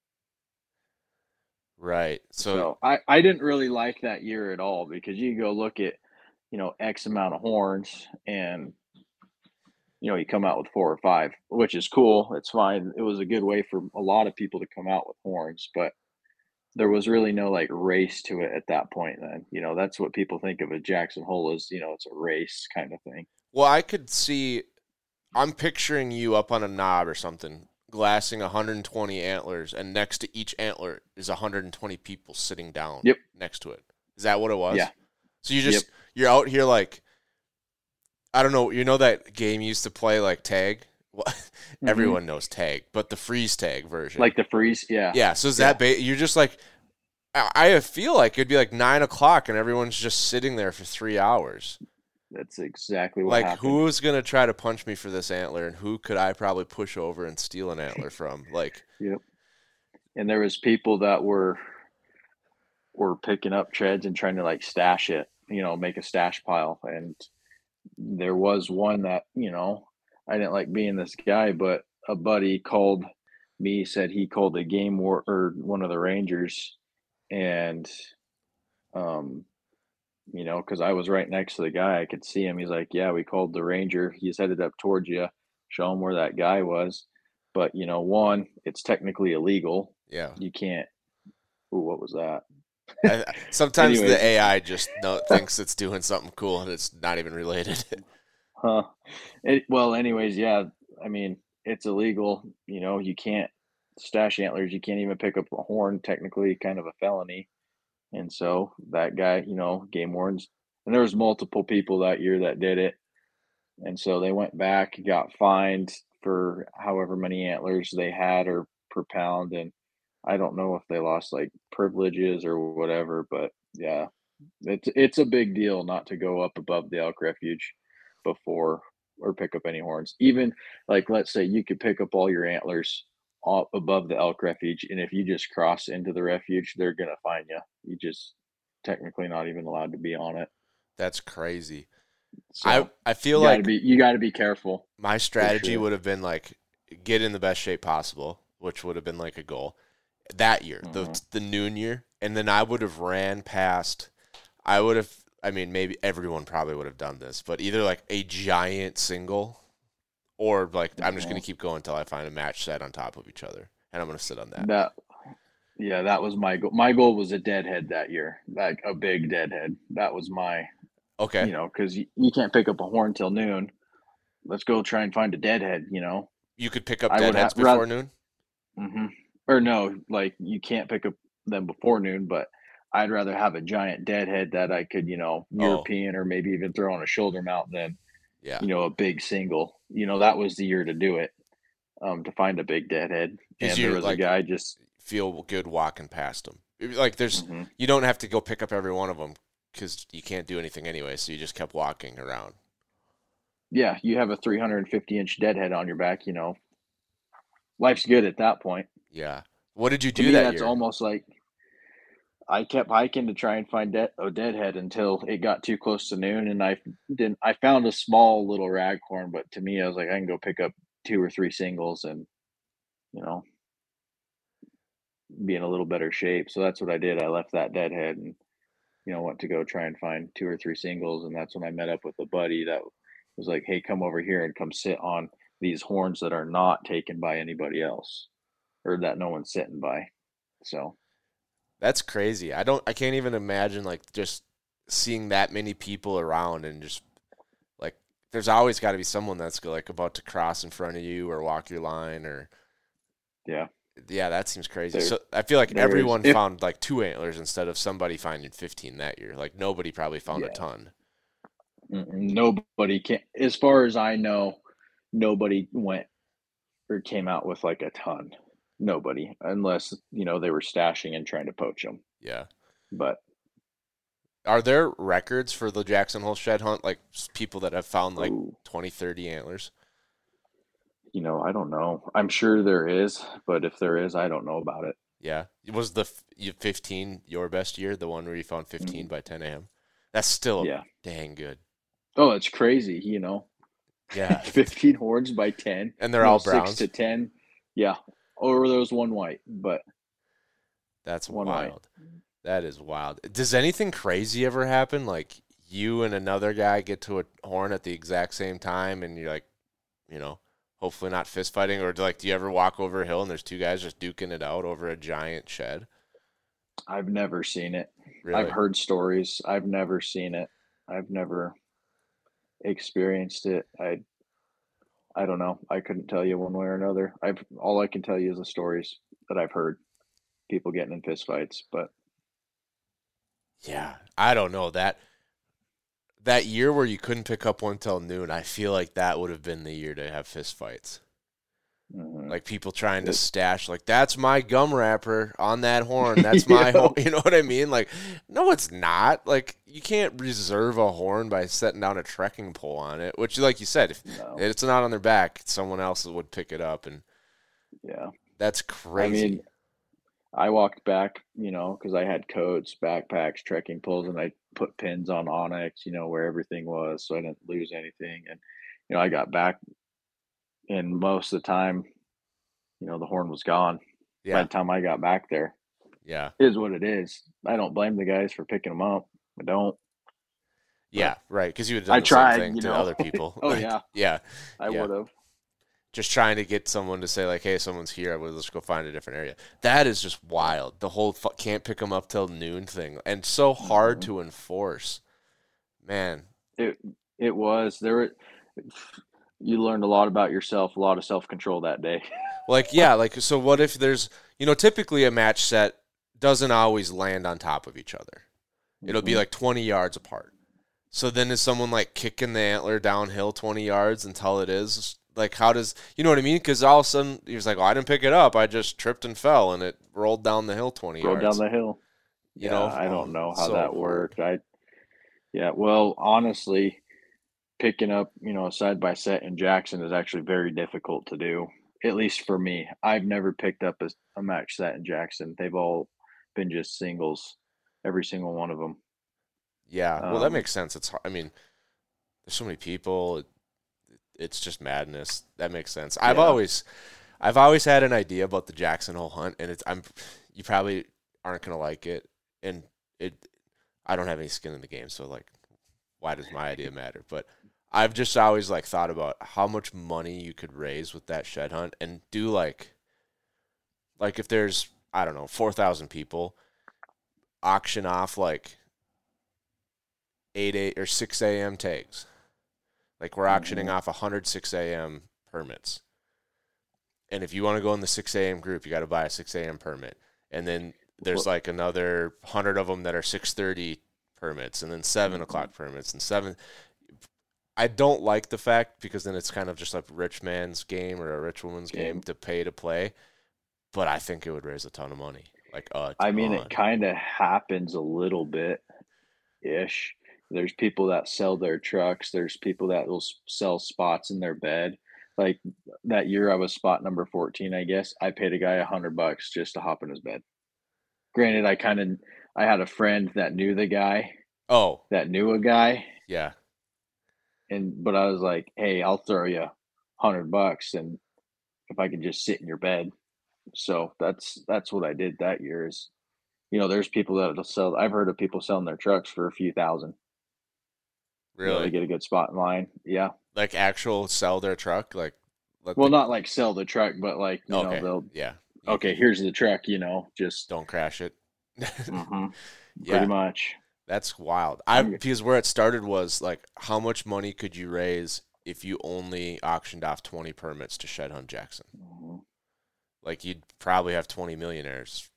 Right. So I didn't really like that year at all, because you go look at, X amount of horns and, you come out with 4 or 5, which is cool. It's fine. It was a good way for a lot of people to come out with horns, but there was really no like race to it at that point. Then, that's what people think of a Jackson Hole as, it's a race kind of thing. Well, I could see, I'm picturing you up on a knob or something, glassing 120 antlers, and next to each antler is 120 people sitting down next to it. Is that what it was? Yeah. So you're out here like, I don't know, that game you used to play like tag? Well, everyone knows tag, but the freeze tag version. Like the freeze, yeah. Yeah, so is that, you're just like, I feel like it'd be like 9 o'clock and everyone's just sitting there for 3 hours. That's exactly what happened. Who's going to try to punch me for this antler, and who could I probably push over and steal an antler from? Yep. And there was people that were picking up treads and trying to like stash it, make a stash pile. And there was one that, I didn't like being this guy, but a buddy called me, said he called the game or one of the rangers, and, because I was right next to the guy, I could see him. He's like, yeah, we called the ranger. He's headed up towards you. Show him where that guy was. But, one, it's technically illegal. Yeah. You can't. Ooh, what was that? Sometimes the AI just thinks it's doing something cool and it's not even related. Anyways, yeah. It's illegal. You can't stash antlers. You can't even pick up a horn, technically kind of a felony. And so that guy, game wardens, and there was multiple people that year that did it. And so they went back, got fined for however many antlers they had or per pound. And I don't know if they lost like privileges or whatever, but yeah, it's a big deal not to go up above the elk refuge before or pick up any horns. Even like, let's say you could pick up all your antlers above the elk refuge, and if you just cross into the refuge, they're gonna find you. You just technically not even allowed to be on it. That's crazy. So I feel you got to be careful. My strategy would have been like get in the best shape possible, which would have been like a goal that year, the noon year, and then I would have ran past. Maybe everyone probably would have done this, but either like a giant single or like I'm just going to keep going until I find a match set on top of each other, and I'm going to sit on that. That was my goal. My goal was a deadhead that year, like a big deadhead. That was my, Okay. you know, because you can't pick up a horn till noon. Let's go try and find a deadhead, you know. You could pick up deadheads before noon? Mm-hmm. Or no, like you can't pick up them before noon, but I'd rather have a giant deadhead that I could, you know, European or maybe even throw on a shoulder mount than, you know, a big single. You know, that was the year to do it, to find a big deadhead. And there was a guy just feel good walking past them. Like there's, you don't have to go pick up every one of them because you can't do anything anyway. So you just kept walking around. Yeah, you have a 350-inch deadhead on your back. You know, life's good at that point. Yeah. What did you do that year? That's almost like I kept hiking to try and find a deadhead until it got too close to noon, and I found a small little raghorn, but to me, I was like, I can go pick up 2 or 3 singles and, you know, be in a little better shape. So that's what I did. I left that deadhead and, you know, went to go try and find 2 or 3 singles, and that's when I met up with a buddy that was like, hey, come over here and come sit on these horns that are not taken by anybody else or that no one's sitting by. So that's crazy. I can't even imagine like just seeing that many people around and just like there's always got to be someone that's like about to cross in front of you or walk your line or yeah, that seems crazy. So I feel like everyone found like 2 antlers instead of somebody finding 15 that year. Like nobody probably found a ton. Nobody can, as far as I know, nobody went or came out with like a ton. Nobody, unless, you know, they were stashing and trying to poach them. Yeah. But are there records for the Jackson Hole shed hunt? Like people that have found like 20, 30 antlers? You know, I don't know. I'm sure there is, but if there is, I don't know about it. Yeah. Was the 15 your best year? The one where you found 15 by 10 a.m.? That's still dang good. Oh, it's crazy, you know. Yeah. 15 horns by 10. And they're all browns? 6 to 10. Yeah. Or there was one white, but that's wild. White. That is wild. Does anything crazy ever happen? Like you and another guy get to a horn at the exact same time and you're like, you know, hopefully not fist fighting, or do you ever walk over a hill and there's 2 guys just duking it out over a giant shed? I've never seen it. Really? I've heard stories. I've never seen it. I've never experienced it. I don't know. I couldn't tell you one way or another. All I can tell you is the stories that I've heard. People getting in fist fights, but yeah, I don't know that year where you couldn't pick up one till noon. I feel like that would have been the year to have fist fights. Like people trying to stash, like that's my gum wrapper on that horn. That's my horn. You know what I mean? Like, no, it's not. Like you can't reserve a horn by setting down a trekking pole on it. Which, like you said, if it's not on their back, someone else would pick it up, and that's crazy. I mean, I walked back, you know, because I had coats, backpacks, trekking poles, and I put pins on Onyx, you know, where everything was, so I didn't lose anything. And you know, I got back. And most of the time, you know, the horn was gone by the time I got back there. Yeah. It is what it is. I don't blame the guys for picking them up. I don't. Yeah, right. Because you would have done the same thing to other people. Oh, yeah. Yeah. I would have. Just trying to get someone to say, like, hey, someone's here. Let's go find a different area. That is just wild. The whole can't pick them up till noon thing. And so hard to enforce. Man. It was. You learned a lot about yourself, a lot of self-control that day. So what if there's, you know, typically a match set doesn't always land on top of each other. It'll be like 20 yards apart. So then is someone like kicking the antler downhill 20 yards until it is? Like how does, you know what I mean? Because all of a sudden he was like, well, I didn't pick it up. I just tripped and fell and it rolled down the hill 20 yards. Rolled down the hill. You know? I don't know how that worked. Well, honestly, picking up, you know, a side-by-set in Jackson is actually very difficult to do, at least for me. I've never picked up a match set in Jackson. They've all been just singles, every single one of them. Yeah, well, that makes sense. It's hard. I mean, there's so many people. It's just madness. That makes sense. I've always had an idea about the Jackson Hole hunt, and you probably aren't gonna like it, and I don't have any skin in the game, so like, why does my idea matter? But I've just always like thought about how much money you could raise with that shed hunt and do like if there's, I don't know, 4,000 people, auction off like 8 or 6 a.m. tags. Like we're auctioning off 100 6 a.m. permits. And if you want to go in the 6 a.m. group, you got to buy a 6 a.m. permit. And then there's like another 100 of them that are 6:30 permits, and then 7 o'clock permits, and 7. I don't like the fact, because then it's kind of just like a rich man's game or a rich woman's game to pay to play. But I think it would raise a ton of money. Like I mean, it kind of happens a little bit ish. There's people that sell their trucks. There's people that will sell spots in their bed. Like that year I was spot number 14, I guess. I paid a guy $100 just to hop in his bed. Granted, I had a friend that knew the guy. Oh. That knew a guy. Yeah. But I was like, hey, I'll throw you $100 and if I can just sit in your bed. So that's what I did that year is, there's people that'll sell. I've heard of people selling their trucks for a few thousand. Really? To get a good spot in line. Yeah. Like actual sell their truck? Like, not like sell the truck, but like, okay. they'll, yeah. Okay, here's the truck, just don't crash it. Pretty much. That's wild. Because where it started was like, how much money could you raise if you only auctioned off 20 permits to shed hunt Jackson? Mm-hmm. Like you'd probably have 20 millionaires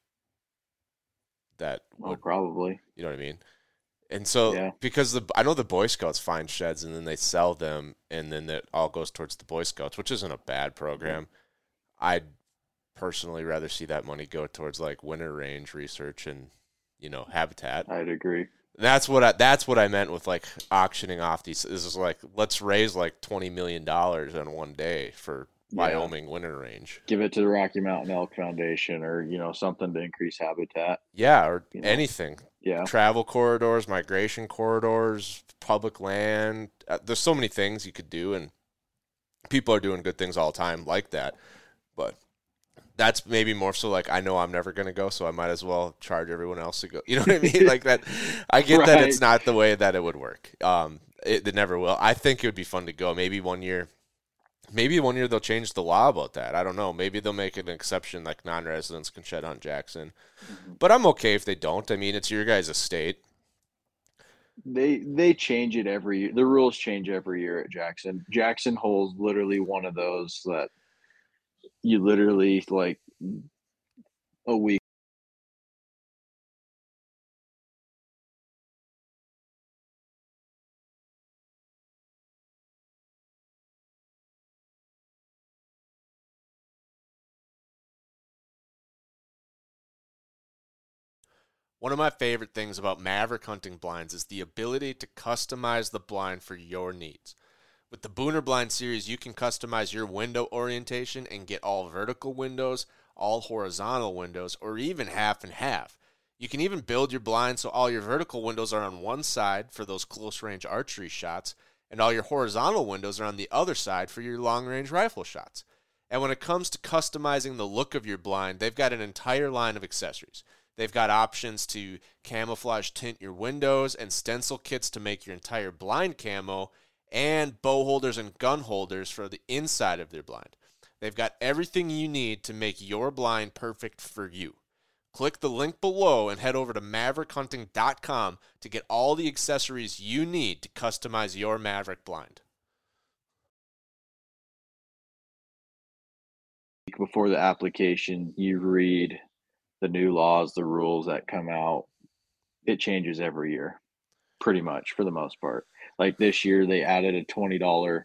that would probably. You know what I mean? And so because I know the Boy Scouts find sheds and then they sell them and then it all goes towards the Boy Scouts, which isn't a bad program. I'd personally rather see that money go towards like winter range research and habitat. I'd agree. That's what I meant with like auctioning off these. This is like, let's raise like $20 million on one day for Wyoming winter range. Give it to the Rocky Mountain Elk Foundation or something to increase habitat. Yeah, or anything. Yeah. Travel corridors, migration corridors, public land. There's so many things you could do, and people are doing good things all the time like that. But that's maybe more so like, I know I'm never going to go, so I might as well charge everyone else to go. You know what I mean? Like that. I get that it's not the way that it would work. It never will. I think it would be fun to go. Maybe one year they'll change the law about that. I don't know. Maybe they'll make an exception like non-residents can shed hunt Jackson. But I'm okay if they don't. I mean, it's your guys' estate. They change it every year. The rules change every year at Jackson. Jackson Hole's literally one of those that you literally like a week. One of my favorite things about Maverick hunting blinds is the ability to customize the blind for your needs. With the Booner Blind series, you can customize your window orientation and get all vertical windows, all horizontal windows, or even half and half. You can even build your blind so all your vertical windows are on one side for those close-range archery shots, and all your horizontal windows are on the other side for your long-range rifle shots. And when it comes to customizing the look of your blind, they've got an entire line of accessories. They've got options to camouflage tint your windows and stencil kits to make your entire blind camo, and bow holders and gun holders for the inside of their blind. They've got everything you need to make your blind perfect for you. Click the link below and head over to MaverickHunting.com to get all the accessories you need to customize your Maverick blind. Before the application, you read the new laws, the rules that come out. It changes every year, pretty much for the most part. Like this year, they added a $20,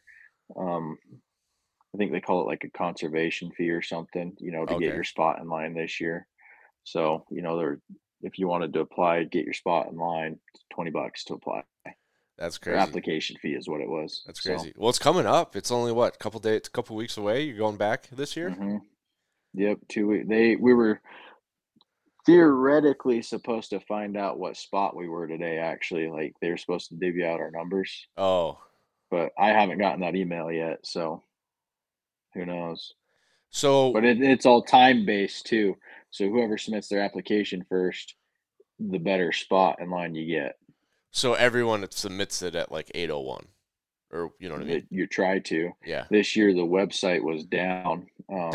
I think they call it like a conservation fee or something, to get your spot in line this year. So, if you wanted to apply, get your spot in line, it's $20 to apply. That's crazy. Their application fee is what it was. That's crazy. Well, it's coming up. It's only a couple weeks away. You're going back this year? Mm-hmm. Yep, 2 weeks. We were theoretically supposed to find out what spot we were today, actually. Like, they were supposed to divvy out our numbers. Oh. But I haven't gotten that email yet, so who knows? But it's all time-based, too. So whoever submits their application first, the better spot in line you get. So everyone submits it at like 8:01. or you know what I mean? You try to. Yeah. This year the website was down.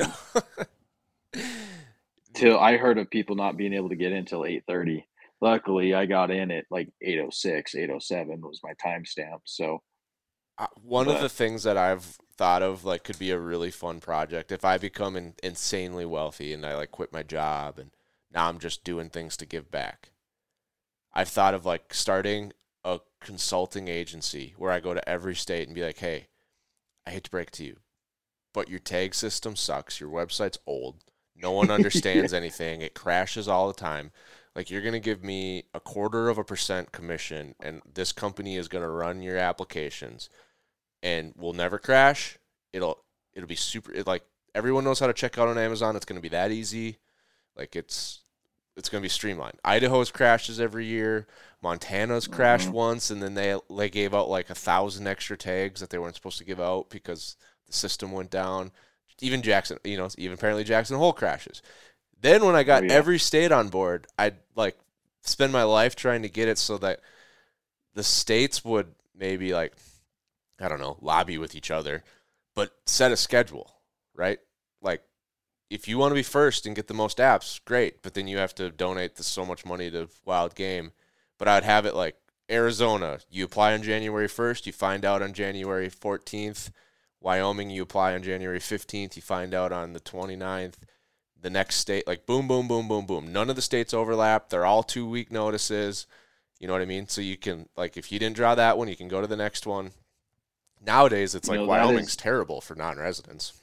Till I heard of people not being able to get in till 8:30. Luckily, I got in at like 8:06, 8:07 was my timestamp. So one of the things that I've thought of like could be a really fun project if I become insanely wealthy and I like quit my job and now I'm just doing things to give back. I've thought of like starting a consulting agency where I go to every state and be like, hey, I hate to break it to you, but your tag system sucks. Your website's old. No one understands anything. It crashes all the time. Like, you're going to give me 0.25% commission, and this company is going to run your applications, and we'll never crash. It'll be super. Like, everyone knows how to check out on Amazon. It's going to be that easy. Like, it's going to be streamlined. Idaho's crashes every year. Montana's crashed once, and then they gave out like 1,000 extra tags that they weren't supposed to give out because the system went down. Even Jackson, even apparently Jackson Hole crashes. Then when I got every state on board, I'd like spend my life trying to get it so that the states would maybe like, I don't know, lobby with each other, but set a schedule, right? Like, if you want to be first and get the most apps, great, but then you have to donate so much money to Wild Game. But I'd have it like Arizona, you apply on January 1st, you find out on January 14th. Wyoming, you apply on January 15th, you find out on the 29th. The next state, like boom, boom, boom, boom, boom. None of the states overlap. They're all 2-week notices. You know what I mean? So you can, like, if you didn't draw that one, you can go to the next one. Nowadays, it's like Wyoming's terrible for non-residents.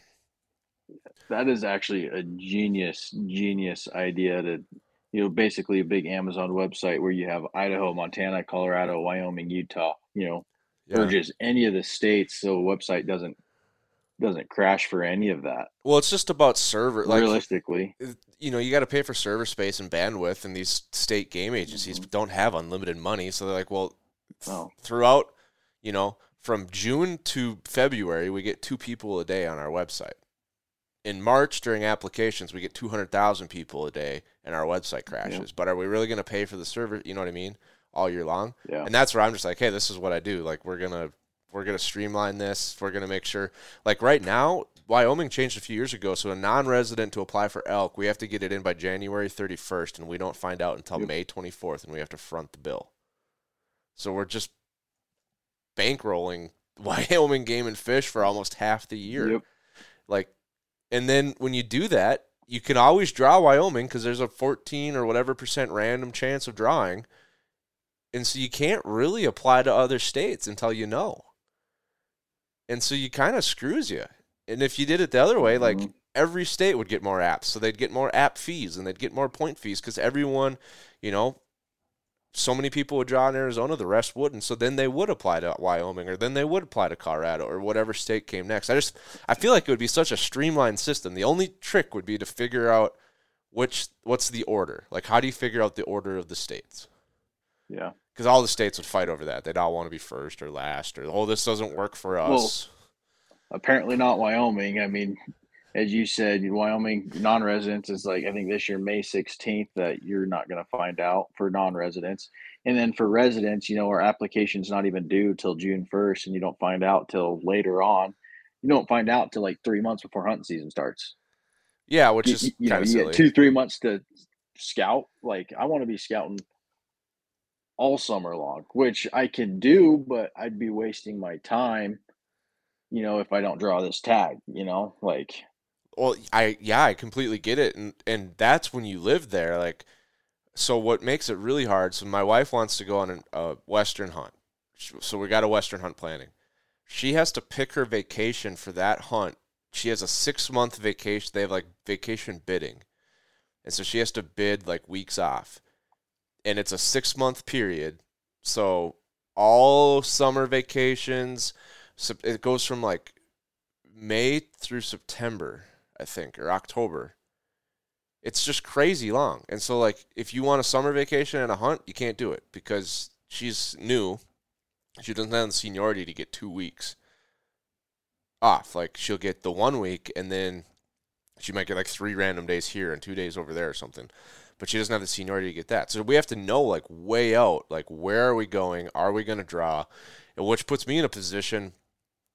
That is actually a genius idea to, basically a big Amazon website where you have Idaho, Montana, Colorado, Wyoming, Utah, or just any of the states, so the website doesn't crash for any of that. Well, it's just about server. Like, realistically, you got to pay for server space and bandwidth, and these state game agencies don't have unlimited money. So they're like, well, throughout, from June to February, we get 2 people a day on our website. In March, during applications, we get 200,000 people a day, and our website crashes. Yeah. But are we really going to pay for the server? You know what I mean? All year long. Yeah. And that's where I'm just like, hey, this is what I do. Like, we're gonna streamline this. We're gonna make sure, like, right now, Wyoming changed a few years ago, so a non-resident to apply for elk, we have to get it in by January 31st, and we don't find out until May 24th, and we have to front the bill. So we're just bankrolling Wyoming Game and Fish for almost half the year. Yep. Like, and then when you do that, you can always draw Wyoming because there's a 14 or whatever % random chance of drawing. And so you can't really apply to other states until you know. And so you kind of screws you. And if you did it the other way, like every state would get more apps. So they'd get more app fees and they'd get more point fees because everyone, so many people would draw in Arizona, the rest wouldn't. So then they would apply to Wyoming or then they would apply to Colorado or whatever state came next. I feel like it would be such a streamlined system. The only trick would be to figure out what's the order. Like, how do you figure out the order of the states? Yeah. Because all the states would fight over that. They'd all want to be first or last or, this doesn't work for us. Well, apparently not Wyoming. I mean, as you said, Wyoming non-residents is like, I think this year, May 16th, that you're not going to find out for non-residents. And then for residents, our application's not even due till June 1st, and you don't find out till later on. You don't find out till like 3 months before hunting season starts. Yeah, which is kind of silly. You get 2-3 months to scout. Like, I want to be scouting all summer long, which I can do, but I'd be wasting my time, if I don't draw this tag, like. Well, I completely get it. And that's when you live there. Like, so what makes it really hard. So my wife wants to go on a Western hunt. So we got a Western hunt planning. She has to pick her vacation for that hunt. She has a 6-month vacation. They have like vacation bidding. And so she has to bid like weeks off. And it's a 6-month period. So all summer vacations, it goes from like May through September, I think, or October. It's just crazy long. And so, like, if you want a summer vacation and a hunt, you can't do it because she's new. She doesn't have the seniority to get 2 weeks off. Like, she'll get the 1 week, and then she might get like 3 random days here and 2 days over there or something. But she doesn't have the seniority to get that. So we have to know, like, way out, like, where are we going? Are we going to draw? And which puts me in a position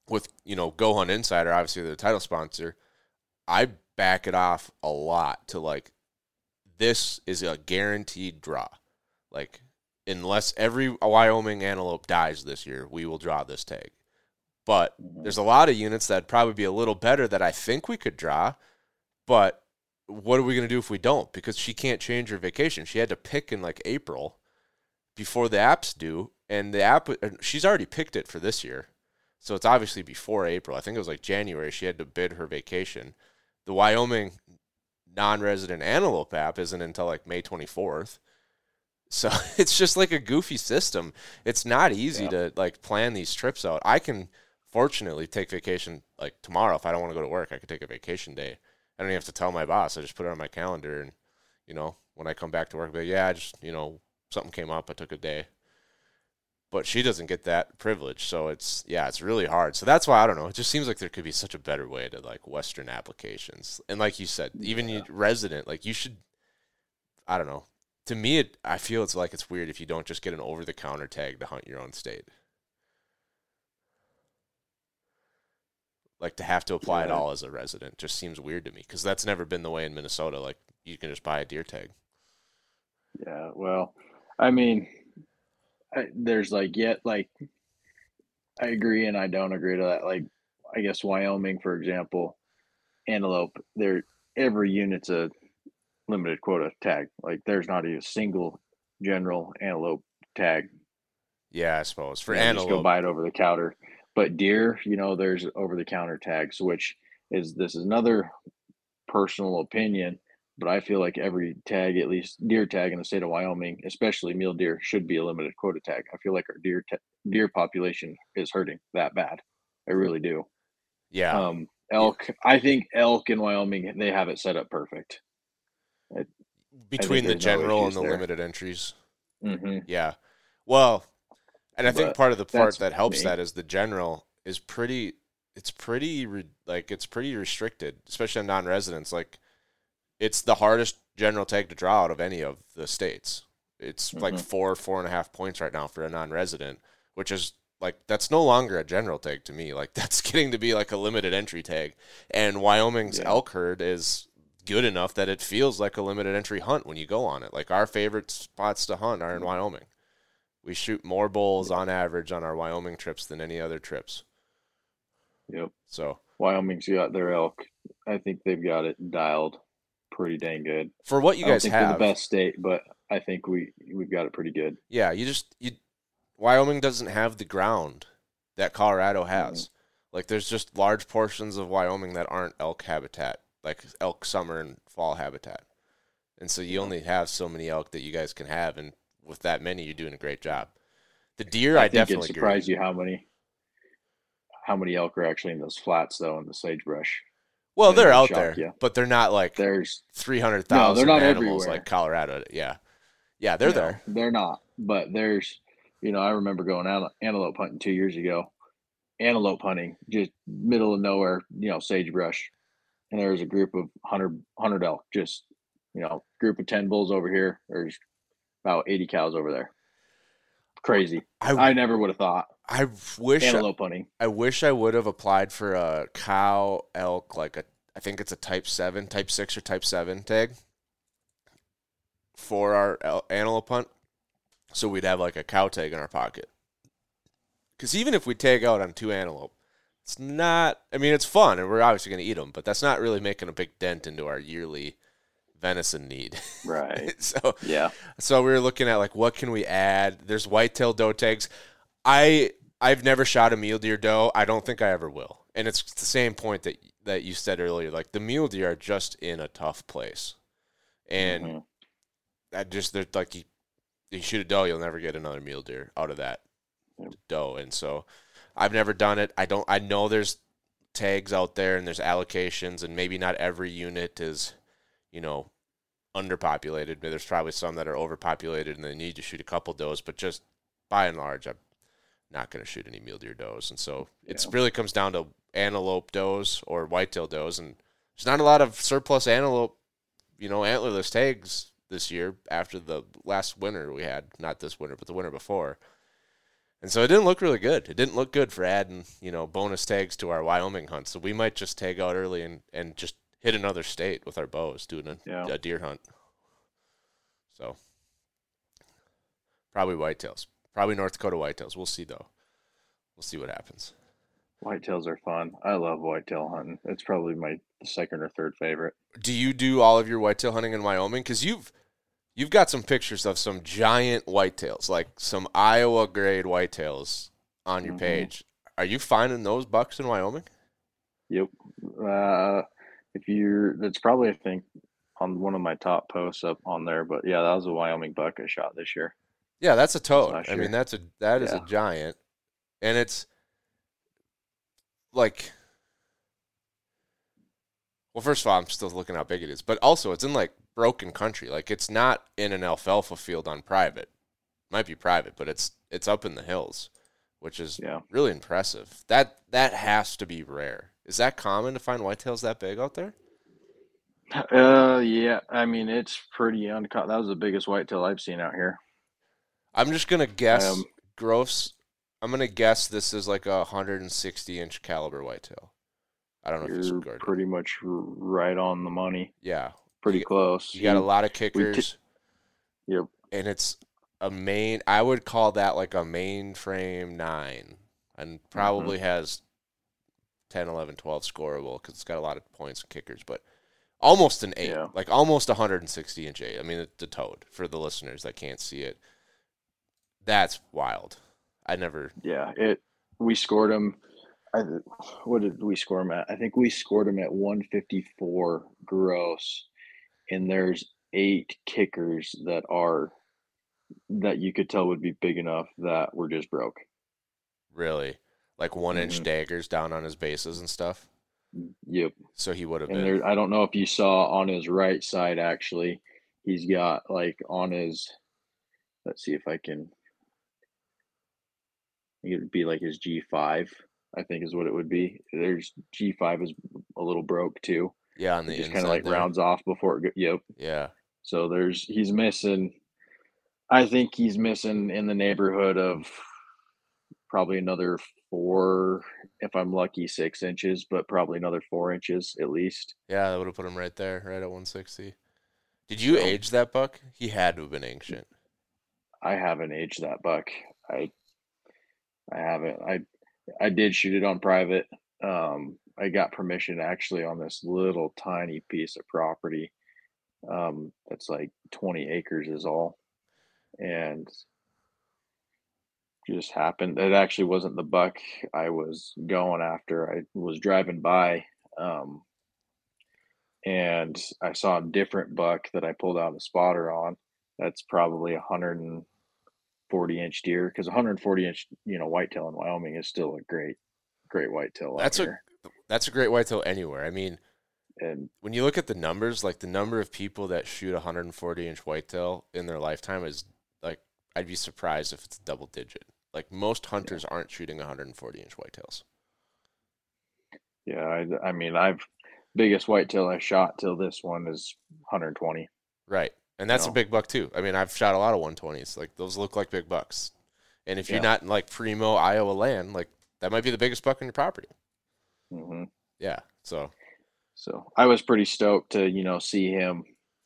with, Go Hunt Insider, obviously the title sponsor, I back it off a lot to like, this is a guaranteed draw. Like, unless every Wyoming antelope dies this year, we will draw this tag. But there's a lot of units that'd probably be a little better that I think we could draw. But what are we going to do if we don't? Because she can't change her vacation. She had to pick in like April before the app's due. And the app, she's already picked it for this year. So it's obviously before April. I think it was like January. She had to bid her vacation. The Wyoming non-resident antelope app isn't until like May 24th. So it's just like a goofy system. It's not easy to like plan these trips out. I can fortunately take vacation like tomorrow. If I don't want to go to work, I could take a vacation day. I don't even have to tell my boss. I just put it on my calendar, and when I come back to work, but I just something came up, I took a day. But she doesn't get that privilege, so it's really hard. So that's why I don't know. It just seems like there could be such a better way to like Western applications. And like you said, even you resident, like you should. I don't know. To me, I feel it's weird if you don't just get an over-the-counter tag to hunt your own state. Like, to have to apply it all as a resident just seems weird to me, because that's never been the way in Minnesota. Like, you can just buy a deer tag. Yeah, well, I mean, there's I agree and I don't agree to that. Like, I guess Wyoming, for example, antelope, every unit's a limited quota tag. Like, there's not a single general antelope tag. Yeah, I suppose for antelope, just go buy it over the counter. But deer, there's over the counter tags, which this is another personal opinion, but I feel like every tag, at least deer tag in the state of Wyoming, especially mule deer, should be a limited quota tag. I feel like our deer population is hurting that bad. I really do. Yeah. Elk, I think elk in Wyoming, they have it set up perfect. Between the general and the limited entries. Mm-hmm. Yeah. Well, and I think part of the part that helps that is the general is pretty restricted, especially on non-residents. Like, it's the hardest general tag to draw out of any of the states. It's like 4.5 points right now for a non-resident, which is like, that's no longer a general tag to me. Like, that's getting to be like a limited entry tag. And Wyoming's elk herd is good enough that it feels like a limited entry hunt when you go on it. Like, our favorite spots to hunt are in Wyoming. We shoot more bulls on average on our Wyoming trips than any other trips. Yep. So Wyoming's got their elk. I think they've got it dialed pretty dang good. For what you guys have, they're the best state, but I think we've got it pretty good. Yeah, Wyoming doesn't have the ground that Colorado has. Like, there's just large portions of Wyoming that aren't elk habitat, like elk summer and fall habitat. And so you only have so many elk that you guys can have, and with that many, you're doing a great job. The deer, I definitely agree. It surprised you how many elk are actually in those flats, though, in the sagebrush. Well, they're out there, but they're not like there's 300,000 they're not animals everywhere. like Colorado. Yeah, they're there. They're not, but there's, I remember going out antelope hunting 2 years ago. Antelope hunting, just middle of nowhere, sagebrush, and there was a group of 100 elk, just group of 10 bulls over here. There's about 80 cows over there. Crazy. I never would have thought. I wish antelope hunting. I wish I would have applied for a cow elk, I think it's a type 7, type 6 or type 7 tag for our antelope hunt. So we'd have like a cow tag in our pocket. Because even if we tag out on 2 antelope, it's not, it's fun and we're obviously going to eat them, but that's not really making a big dent into our yearly venison need. Right. So we were looking at like, what can we add? There's whitetail doe tags. I've never shot a mule deer doe. I don't think I ever will. And it's the same point that you said earlier. Like, the mule deer are just in a tough place. And they're like, you shoot a doe, you'll never get another mule deer out of that doe. And so I've never done it. I know there's tags out there and there's allocations, and maybe not every unit is, underpopulated. There's probably some that are overpopulated and they need to shoot a couple does, but just by and large, I'm not going to shoot any mule deer does. And so it really comes down to antelope does or whitetail does. And there's not a lot of surplus antelope, antlerless tags this year after the last winter we had, not this winter, but the winter before. And so it didn't look really good. It didn't look good for adding, bonus tags to our Wyoming hunt. So we might just tag out early and just hit another state with our bows doing a deer hunt. So probably whitetails. Probably North Dakota whitetails. We'll see, though. We'll see what happens. Whitetails are fun. I love whitetail hunting. It's probably my second or third favorite. Do you do all of your whitetail hunting in Wyoming? Because you've got some pictures of some giant whitetails, like some Iowa grade whitetails on your page. Are you finding those bucks in Wyoming? Yep. That's probably, I think, on one of my top posts up on there. But yeah, that was a Wyoming buck I shot this year. Yeah, that's a toad. Last I year. mean, that is a giant, and it's like, well, first of all, I'm still looking how big it is, but also it's in like broken country. Like, it's not in an alfalfa field on private. It might be private, but it's up in the hills, which is really impressive. That has to be rare. Is that common to find whitetails that big out there? Yeah. I mean, it's pretty uncommon. That was the biggest whitetail I've seen out here. I'm just gonna guess gross. I'm gonna guess this is like a 160-inch caliber whitetail. I don't know if it's You're pretty much right on the money. Yeah, pretty close. You got a lot of kickers. Yep. And it's a main. I would call that like a mainframe 9, and probably has 10, 11, 12 scoreable because it's got a lot of points and kickers, but almost an 8, like almost 160-inch 8. I mean, the toad for the listeners that can't see it. That's wild. I never. Yeah, we scored him. What did we score him at? I think we scored him at 154 gross, and there's 8 kickers that you could tell would be big enough that were just broke. Really? Like 1-inch daggers down on his bases and stuff? Yep. So he would have been. And I don't know if you saw on his right side, actually, he's got like on his, let's see if I can, it would be like his G5, I think is what it would be. There's G5 is a little broke too. Yeah, on the it just inside kind of like there. rounds off before it yep. Yeah. So he's missing, I think he's missing in the neighborhood of probably another 4, if I'm lucky, 6 inches, but probably another 4 inches at least. Yeah, that would have put him right there, right at 160. Did you age that buck? He had to have been ancient. I haven't aged that buck. I haven't. I did shoot it on private. I got permission actually on this little tiny piece of property. That's like 20 acres is all. And just happened. It actually wasn't the buck I was going after. I was driving by, and I saw a different buck that I pulled out a spotter on. That's probably 140-inch deer, because 140-inch, whitetail in Wyoming is still a great whitetail. That's a great whitetail anywhere. I mean, and when you look at the numbers, like the number of people that shoot 140-inch whitetail in their lifetime is like, I'd be surprised if it's double digit. Like most hunters aren't shooting 140-inch whitetails. Yeah, I mean, biggest whitetail I shot till this one is 120. Right. And that's a big buck too. I mean, I've shot a lot of 120s. Like those look like big bucks. And if you're not in like primo Iowa land, like that might be the biggest buck on your property. Mm-hmm. Yeah. So I was pretty stoked to, see him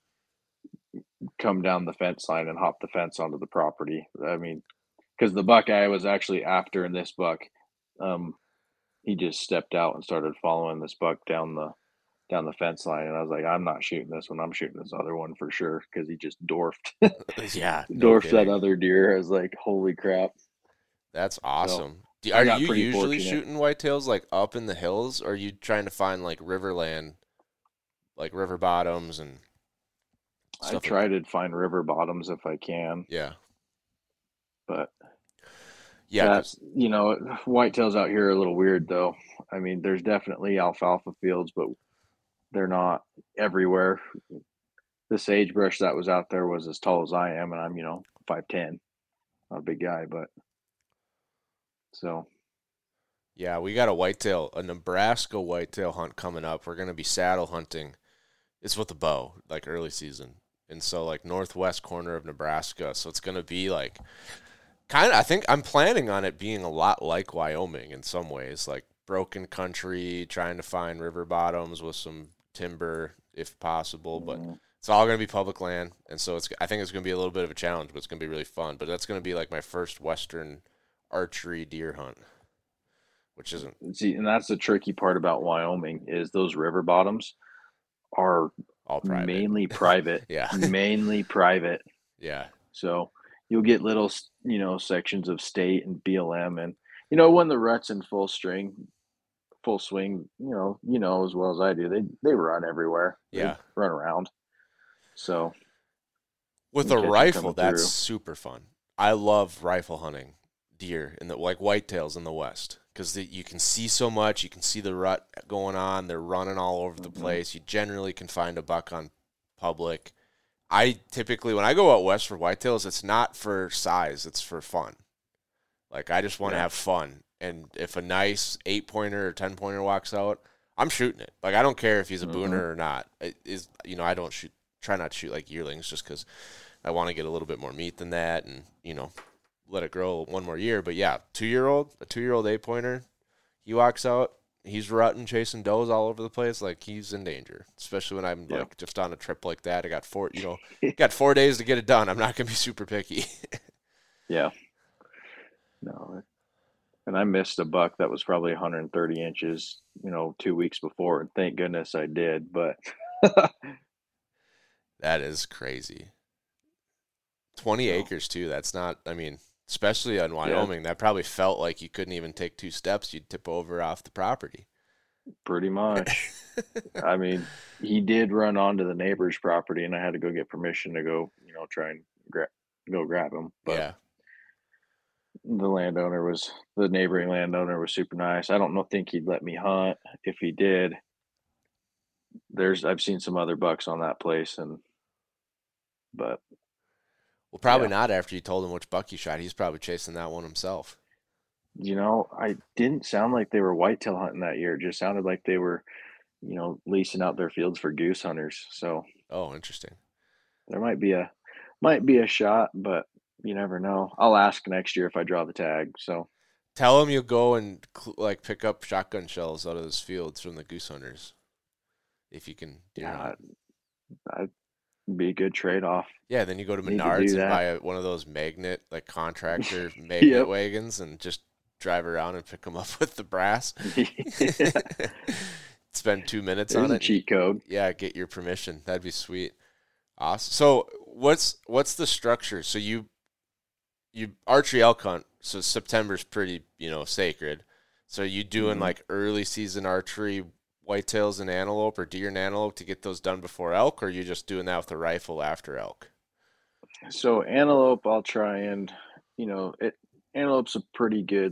come down the fence line and hop the fence onto the property. I mean, because the buck I was actually after in this buck, he just stepped out and started following this buck down the fence line, and I was like, I'm not shooting this one. I'm shooting this other one for sure, because he just dwarfed. Dwarfed that other deer. I was like, holy crap. That's awesome. Are you usually shooting whitetails like up in the hills, or are you trying to find like riverland, like river bottoms and stuff? I try to find river bottoms if I can. Yeah. But that's, whitetails out here are a little weird though. I mean, there's definitely alfalfa fields, but they're not everywhere. The sagebrush that was out there was as tall as I am, and I'm, 5'10", not a big guy, but so. Yeah, we got a Nebraska whitetail hunt coming up. We're going to be saddle hunting. It's with a bow, like early season. And so like northwest corner of Nebraska. So it's going to be like I think I'm planning on it being a lot like Wyoming in some ways, like broken country, trying to find river bottoms with some timber if possible, but it's all going to be public land, and so I think it's going to be a little bit of a challenge, but it's going to be really fun. But that's going to be like my first Western archery deer hunt, which isn't. See, and that's the tricky part about Wyoming is those river bottoms are All private. mainly private. Yeah. Mainly private. Yeah. So you'll get little, sections of state and BLM, and when the rut's in full swing, as well as I do, they run everywhere. They Yeah. run around. So with a rifle, that's super fun. I love rifle hunting deer in like whitetails in the West because you can see so much. You can see the rut going on. They're running all over the place. You generally can find a buck on public. I typically, when I go out west for whitetails, it's not for size, it's for fun. Like, I just want to have fun. And if a nice 8-pointer or 10-pointer walks out, I'm shooting it. Like, I don't care if he's a booner or not. I don't try not to shoot like yearlings just because I want to get a little bit more meat than that and, let it grow one more year. But yeah, a 2-year-old 8-pointer, he walks out, he's rutting, chasing does all over the place. Like, he's in danger, especially when I'm like just on a trip like that. I got 4 days to get it done. I'm not going to be super picky. Yeah. No. And I missed a buck that was probably 130 inches, 2 weeks before. And thank goodness I did. But that is crazy. 20 acres too. That's not, especially in Wyoming, that probably felt like you couldn't even take 2 steps. You'd tip over off the property. Pretty much. He did run onto the neighbor's property, and I had to go get permission to go, try and go grab him. But the neighboring landowner was super nice. I don't think he'd let me hunt. If he did, I've seen some other bucks on that place, but. Well, probably not after you told him which buck you shot. He's probably chasing that one himself. I didn't sound like they were whitetail hunting that year. It just sounded like they were, leasing out their fields for goose hunters. So. Oh, interesting. There might be a shot, but you never know. I'll ask next year if I draw the tag. So. Tell him you'll go and pick up shotgun shells out of those fields from the goose hunters, if you can. Yeah, that'd be a good trade-off. Yeah, then you go to Menards and buy one of those magnet, contractor magnet wagons and just drive around and pick them up with the brass. Spend 2 minutes on it. A cheat code. Yeah, get your permission. That'd be sweet. Awesome. So what's the structure? So you archery elk hunt, so September's pretty, sacred. So you doing early season archery whitetails and antelope or deer and antelope to get those done before elk, or are you just doing that with a rifle after elk? So antelope, I'll try and, antelope's a pretty good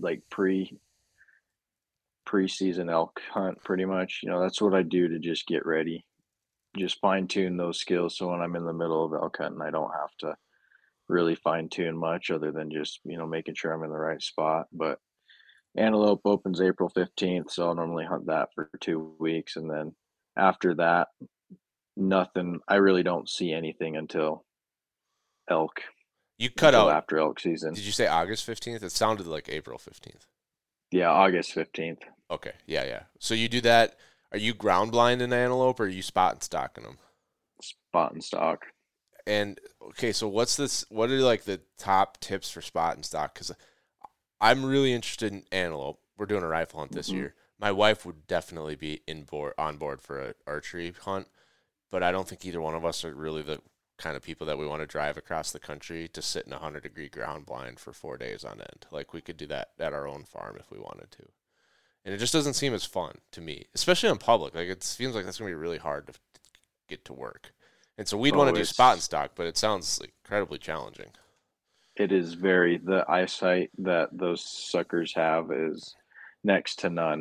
pre-season elk hunt pretty much. That's what I do to just get ready, just fine tune those skills. So when I'm in the middle of elk hunting, I don't have to really fine tune much other than just, making sure I'm in the right spot. But antelope opens April 15th, so I'll normally hunt that for 2 weeks. And then after that, nothing. I really don't see anything until elk. You cut out after elk season. Did you say August 15th? It sounded like April 15th. Yeah, August 15th. Okay, yeah. So you do that. Are you ground blind in antelope, or are you spot and stalking them? Spot and stalk. And okay, so what are the top tips for spot and stalk? Because I'm really interested in antelope. We're doing a rifle hunt this year. My wife would definitely be on board for an archery hunt, but I don't think either one of us are really the kind of people that we want to drive across the country to sit in 100-degree ground blind for 4 days on end. Like, we could do that at our own farm if we wanted to. And it just doesn't seem as fun to me, especially in public. Like, it seems like that's going to be really hard to get to work. And so we'd want to do spot and stalk, but it sounds incredibly challenging. It is the eyesight that those suckers have is next to none.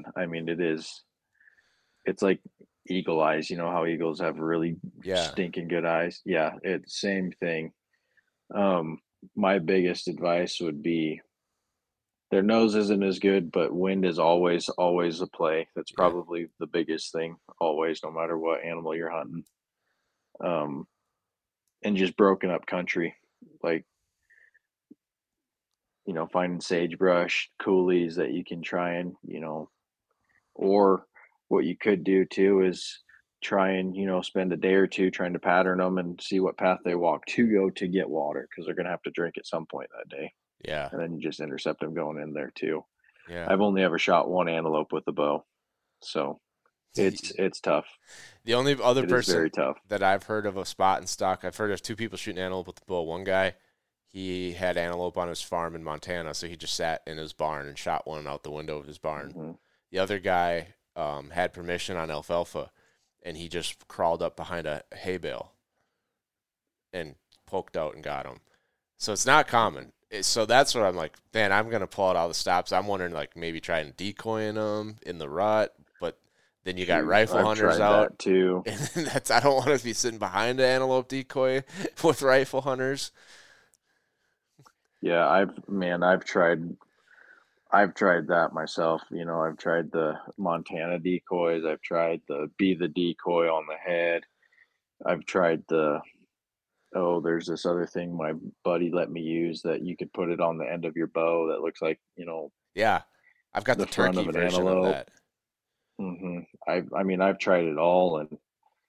It's like eagle eyes. You know how eagles have really stinking good eyes? Yeah, it's same thing. My biggest advice would be their nose isn't as good, but wind is always a play. That's probably the biggest thing, always, no matter what animal you're hunting. And just broken up country. Like, finding sagebrush coulees that you can try and, or what you could do too is try and, spend a day or two trying to pattern them and see what path they walk to go to get water, because they're going to have to drink at some point that day. Yeah. And then you just intercept them going in there too. Yeah. I've only ever shot one antelope with a bow, so it's tough. The only other It is person very tough. that I've heard of a spot and stock, I've heard of 2 people shooting antelope with the bow. One guy, he had antelope on his farm in Montana, so he just sat in his barn and shot one out the window of his barn. Mm-hmm. The other guy had permission on alfalfa, and he just crawled up behind a hay bale and poked out and got him. So it's not common. So that's what I'm like, man, I'm going to pull out all the stops. I'm wondering, like, maybe trying decoying them in the rut, but then you got rifle hunters out too. And I don't want to be sitting behind an antelope decoy with rifle hunters. Yeah, I've tried that myself. I've tried the Montana decoys. I've tried the decoy on the head. I've tried there's this other thing my buddy let me use that you could put it on the end of your bow that looks like, Yeah, I've got the front turkey of an version antelope. of that. I've tried it all, and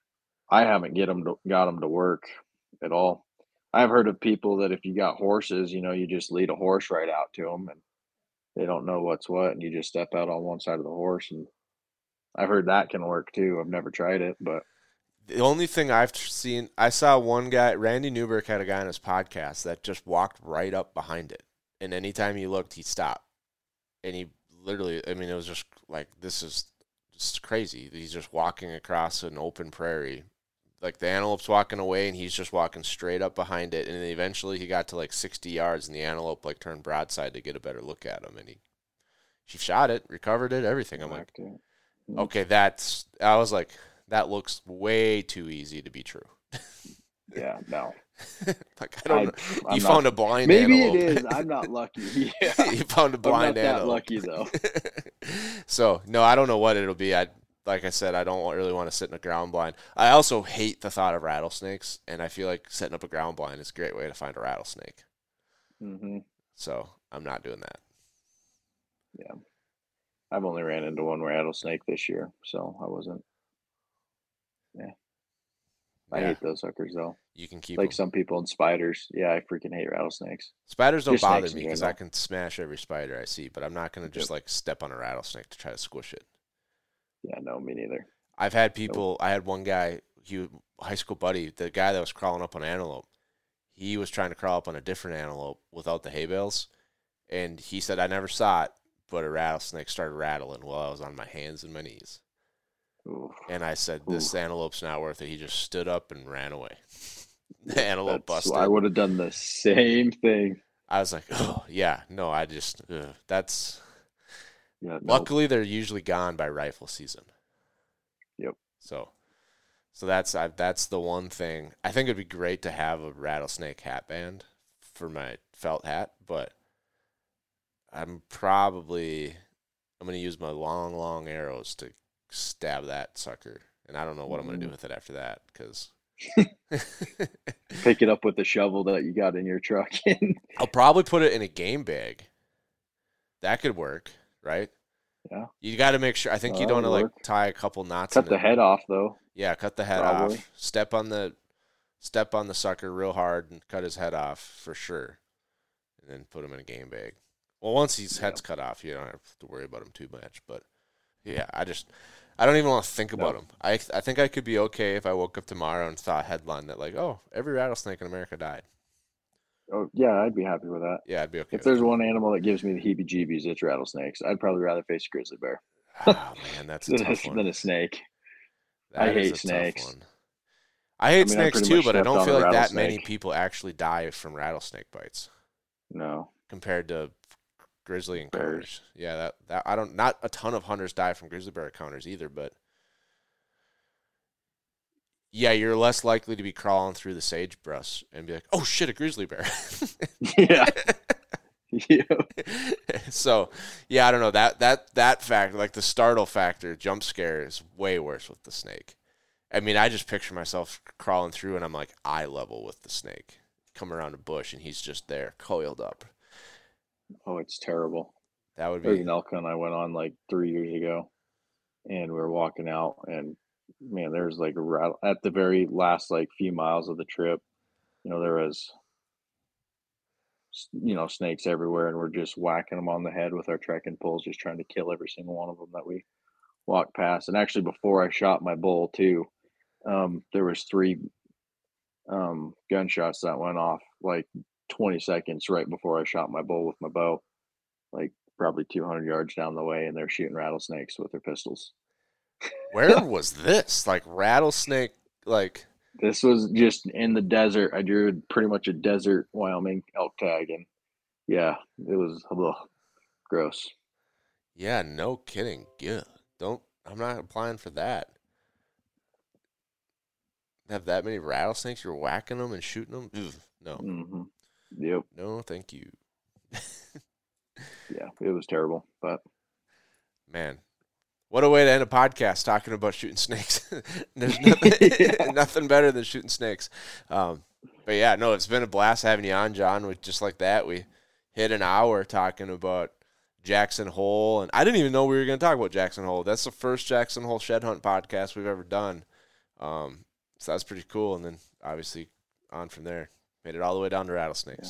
I haven't got them to work at all. I've heard of people that if you got horses, you just lead a horse right out to them, and they don't know what's what, and you just step out on one side of the horse, and I've heard that can work too. I've never tried it, but the only thing I've seen, I saw one guy, Randy Newberg had a guy on his podcast that just walked right up behind it, and anytime he looked, he stopped, and he literally, it was just like, this is just crazy. He's just walking across an open prairie, like the antelope's walking away, and he's just walking straight up behind it, and then eventually he got to like 60 yards, and the antelope like turned broadside to get a better look at him, and she shot it, recovered it, everything. I'm like, okay, I was like, that looks way too easy to be true. Yeah, no. Like, I don't know. You found a blind maybe antelope. Maybe it is. I'm not lucky. Yeah. You found a blind antelope. I'm not that lucky, though. So, no, I don't know what it'll be. Like I said, I don't really want to sit in a ground blind. I also hate the thought of rattlesnakes, and I feel like setting up a ground blind is a great way to find a rattlesnake. Mm-hmm. So, I'm not doing that. Yeah. I've only ran into one rattlesnake this year, so I wasn't. Yeah. I hate those suckers, though. You can keep like them. Some people and spiders. Yeah, I freaking hate rattlesnakes. Spiders don't Just bother snakes in me because general. I can smash every spider I see, but I'm not going to just like step on a rattlesnake to try to squish it. Yeah, no, me neither. I've had people. I had one guy, high school buddy, the guy that was crawling up on antelope. He was trying to crawl up on a different antelope without the hay bales, and he said, I never saw it, but a rattlesnake started rattling while I was on my hands and my knees. Oof. And I said, this antelope's not worth it. He just stood up and ran away. The antelope busted. I would have done the same thing. I was like, oh, yeah, no, I just, that's. Yeah, Luckily, they're usually gone by rifle season. Yep. So that's the one thing. I think it'd be great to have a rattlesnake hat band for my felt hat, but I'm going to use my long arrows to stab that sucker, and I don't know what I'm going to do with it after that, because pick it up with the shovel that you got in your truck. I'll probably put it in a game bag. That could work, right? Yeah. You got to make sure. I think you don't want to like tie a couple knots. Cut the head off, though. Yeah, cut the head off. Step on the sucker real hard and cut his head off for sure, and then put him in a game bag. Well, once his head's cut off, you don't have to worry about him too much. But yeah, I don't even want to think about him. I think I could be okay if I woke up tomorrow and saw a headline that like, oh, every rattlesnake in America died. Oh yeah, I'd be happy with that. Yeah, I'd be okay. If there's one animal that gives me the heebie-jeebies, it's rattlesnakes. I'd probably rather face a grizzly bear. Oh man, that's a tough one. Than a snake. I hate snakes. I hate snakes too, but I don't feel like that many people actually die from rattlesnake bites. No. Compared to grizzly encounters. Yeah, that I don't. Not a ton of hunters die from grizzly bear encounters either, but yeah, you're less likely to be crawling through the sagebrush and be like, "Oh shit, a grizzly bear." Yeah. Yeah. So, yeah, I don't know that factor, like the startle factor, jump scare is way worse with the snake. I mean, I just picture myself crawling through and I'm like eye level with the snake, come around a bush and he's just there, coiled up. Oh, it's terrible. That would There's be an elk hunt I went on like 3 years ago, and we were walking out, and man, there's like a rattle at the very last like few miles of the trip. There was snakes everywhere, and we're just whacking them on the head with our trekking poles, just trying to kill every single one of them that we walked past. And actually, before I shot my bull too, there was 3 gunshots that went off like 20 seconds right before I shot my bull with my bow, like probably 200 yards down the way, and they're shooting rattlesnakes with their pistols. Where was this? Like rattlesnake, like This was just in the desert. I drew pretty much a desert Wyoming elk tag, and yeah, it was a little gross. yeah, no kidding. Yeah. I'm not applying for that. Have that many rattlesnakes? You're whacking them and shooting them? Ugh, no. Mm-hmm. Yep. No, thank you. Yeah, it was terrible, but Man, what a way to end a podcast talking about shooting snakes. There's nothing, nothing better than shooting snakes. But yeah, no, it's been a blast having you on, John. Just like that, we hit an hour talking about Jackson Hole, and I didn't even know we were going to talk about Jackson Hole. That's the first Jackson Hole shed hunt podcast we've ever done. So that's pretty cool. And then obviously on from there, made it all the way down to rattlesnakes.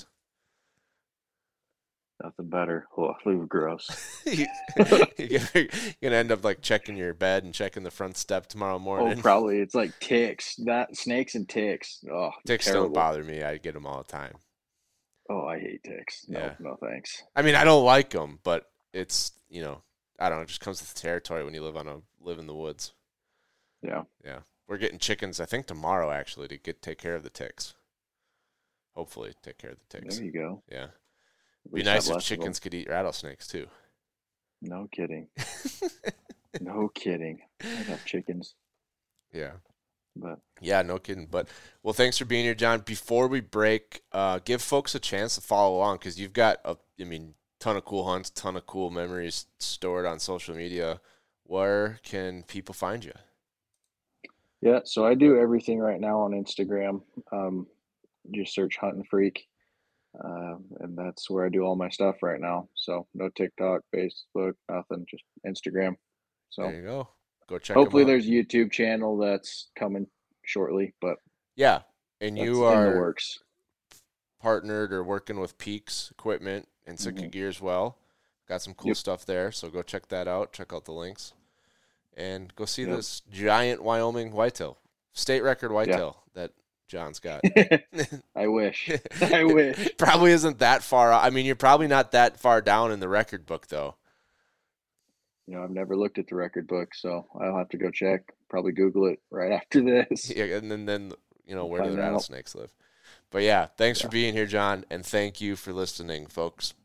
nothing better. Oh, it was gross. You're gonna end up like checking your bed and checking the front step tomorrow morning. Oh, probably it's like ticks. Snakes and ticks. Oh, Ticks terrible. don't bother me. I get them all the time. Oh, I hate ticks. No, Yeah. no thanks. I mean, I don't like them, but it's I don't know. It just comes with the territory when you live in the woods. Yeah. Yeah, we're getting chickens. I think tomorrow actually to take care of the ticks. Hopefully, take care of the ticks. There you go. Yeah, At be least nice have if less of them. chickens could eat rattlesnakes too. No kidding. No kidding. I have chickens, Yeah. but Yeah, no kidding. But, well, thanks for being here, John. Before we break, give folks a chance to follow along because you've got ton of cool hunts, ton of cool memories stored on social media. Where can people find you? yeah. So I do everything right now on Instagram. Just search Hunting Freak, and that's where I do all my stuff right now. So no TikTok, Facebook, nothing. Just Instagram. So There you go. Go check hopefully them out. there's a YouTube channel that's coming shortly, but Yeah, and that's you in the are works. partnered or working with Peaks Equipment and Sitka Gear as well. Got some cool Yep. stuff there, so go check that out. Check out the links. And go see Yep. this giant Wyoming whitetail. State record whitetail that John's got. I wish. I wish. Probably isn't that far. I mean, you're probably not that far down in the record book, though. I've never looked at the record book, so I'll have to go check. Probably Google it right after this. Yeah, and then where do Find the out. rattlesnakes live? But yeah, thanks for being here, John, and thank you for listening, folks.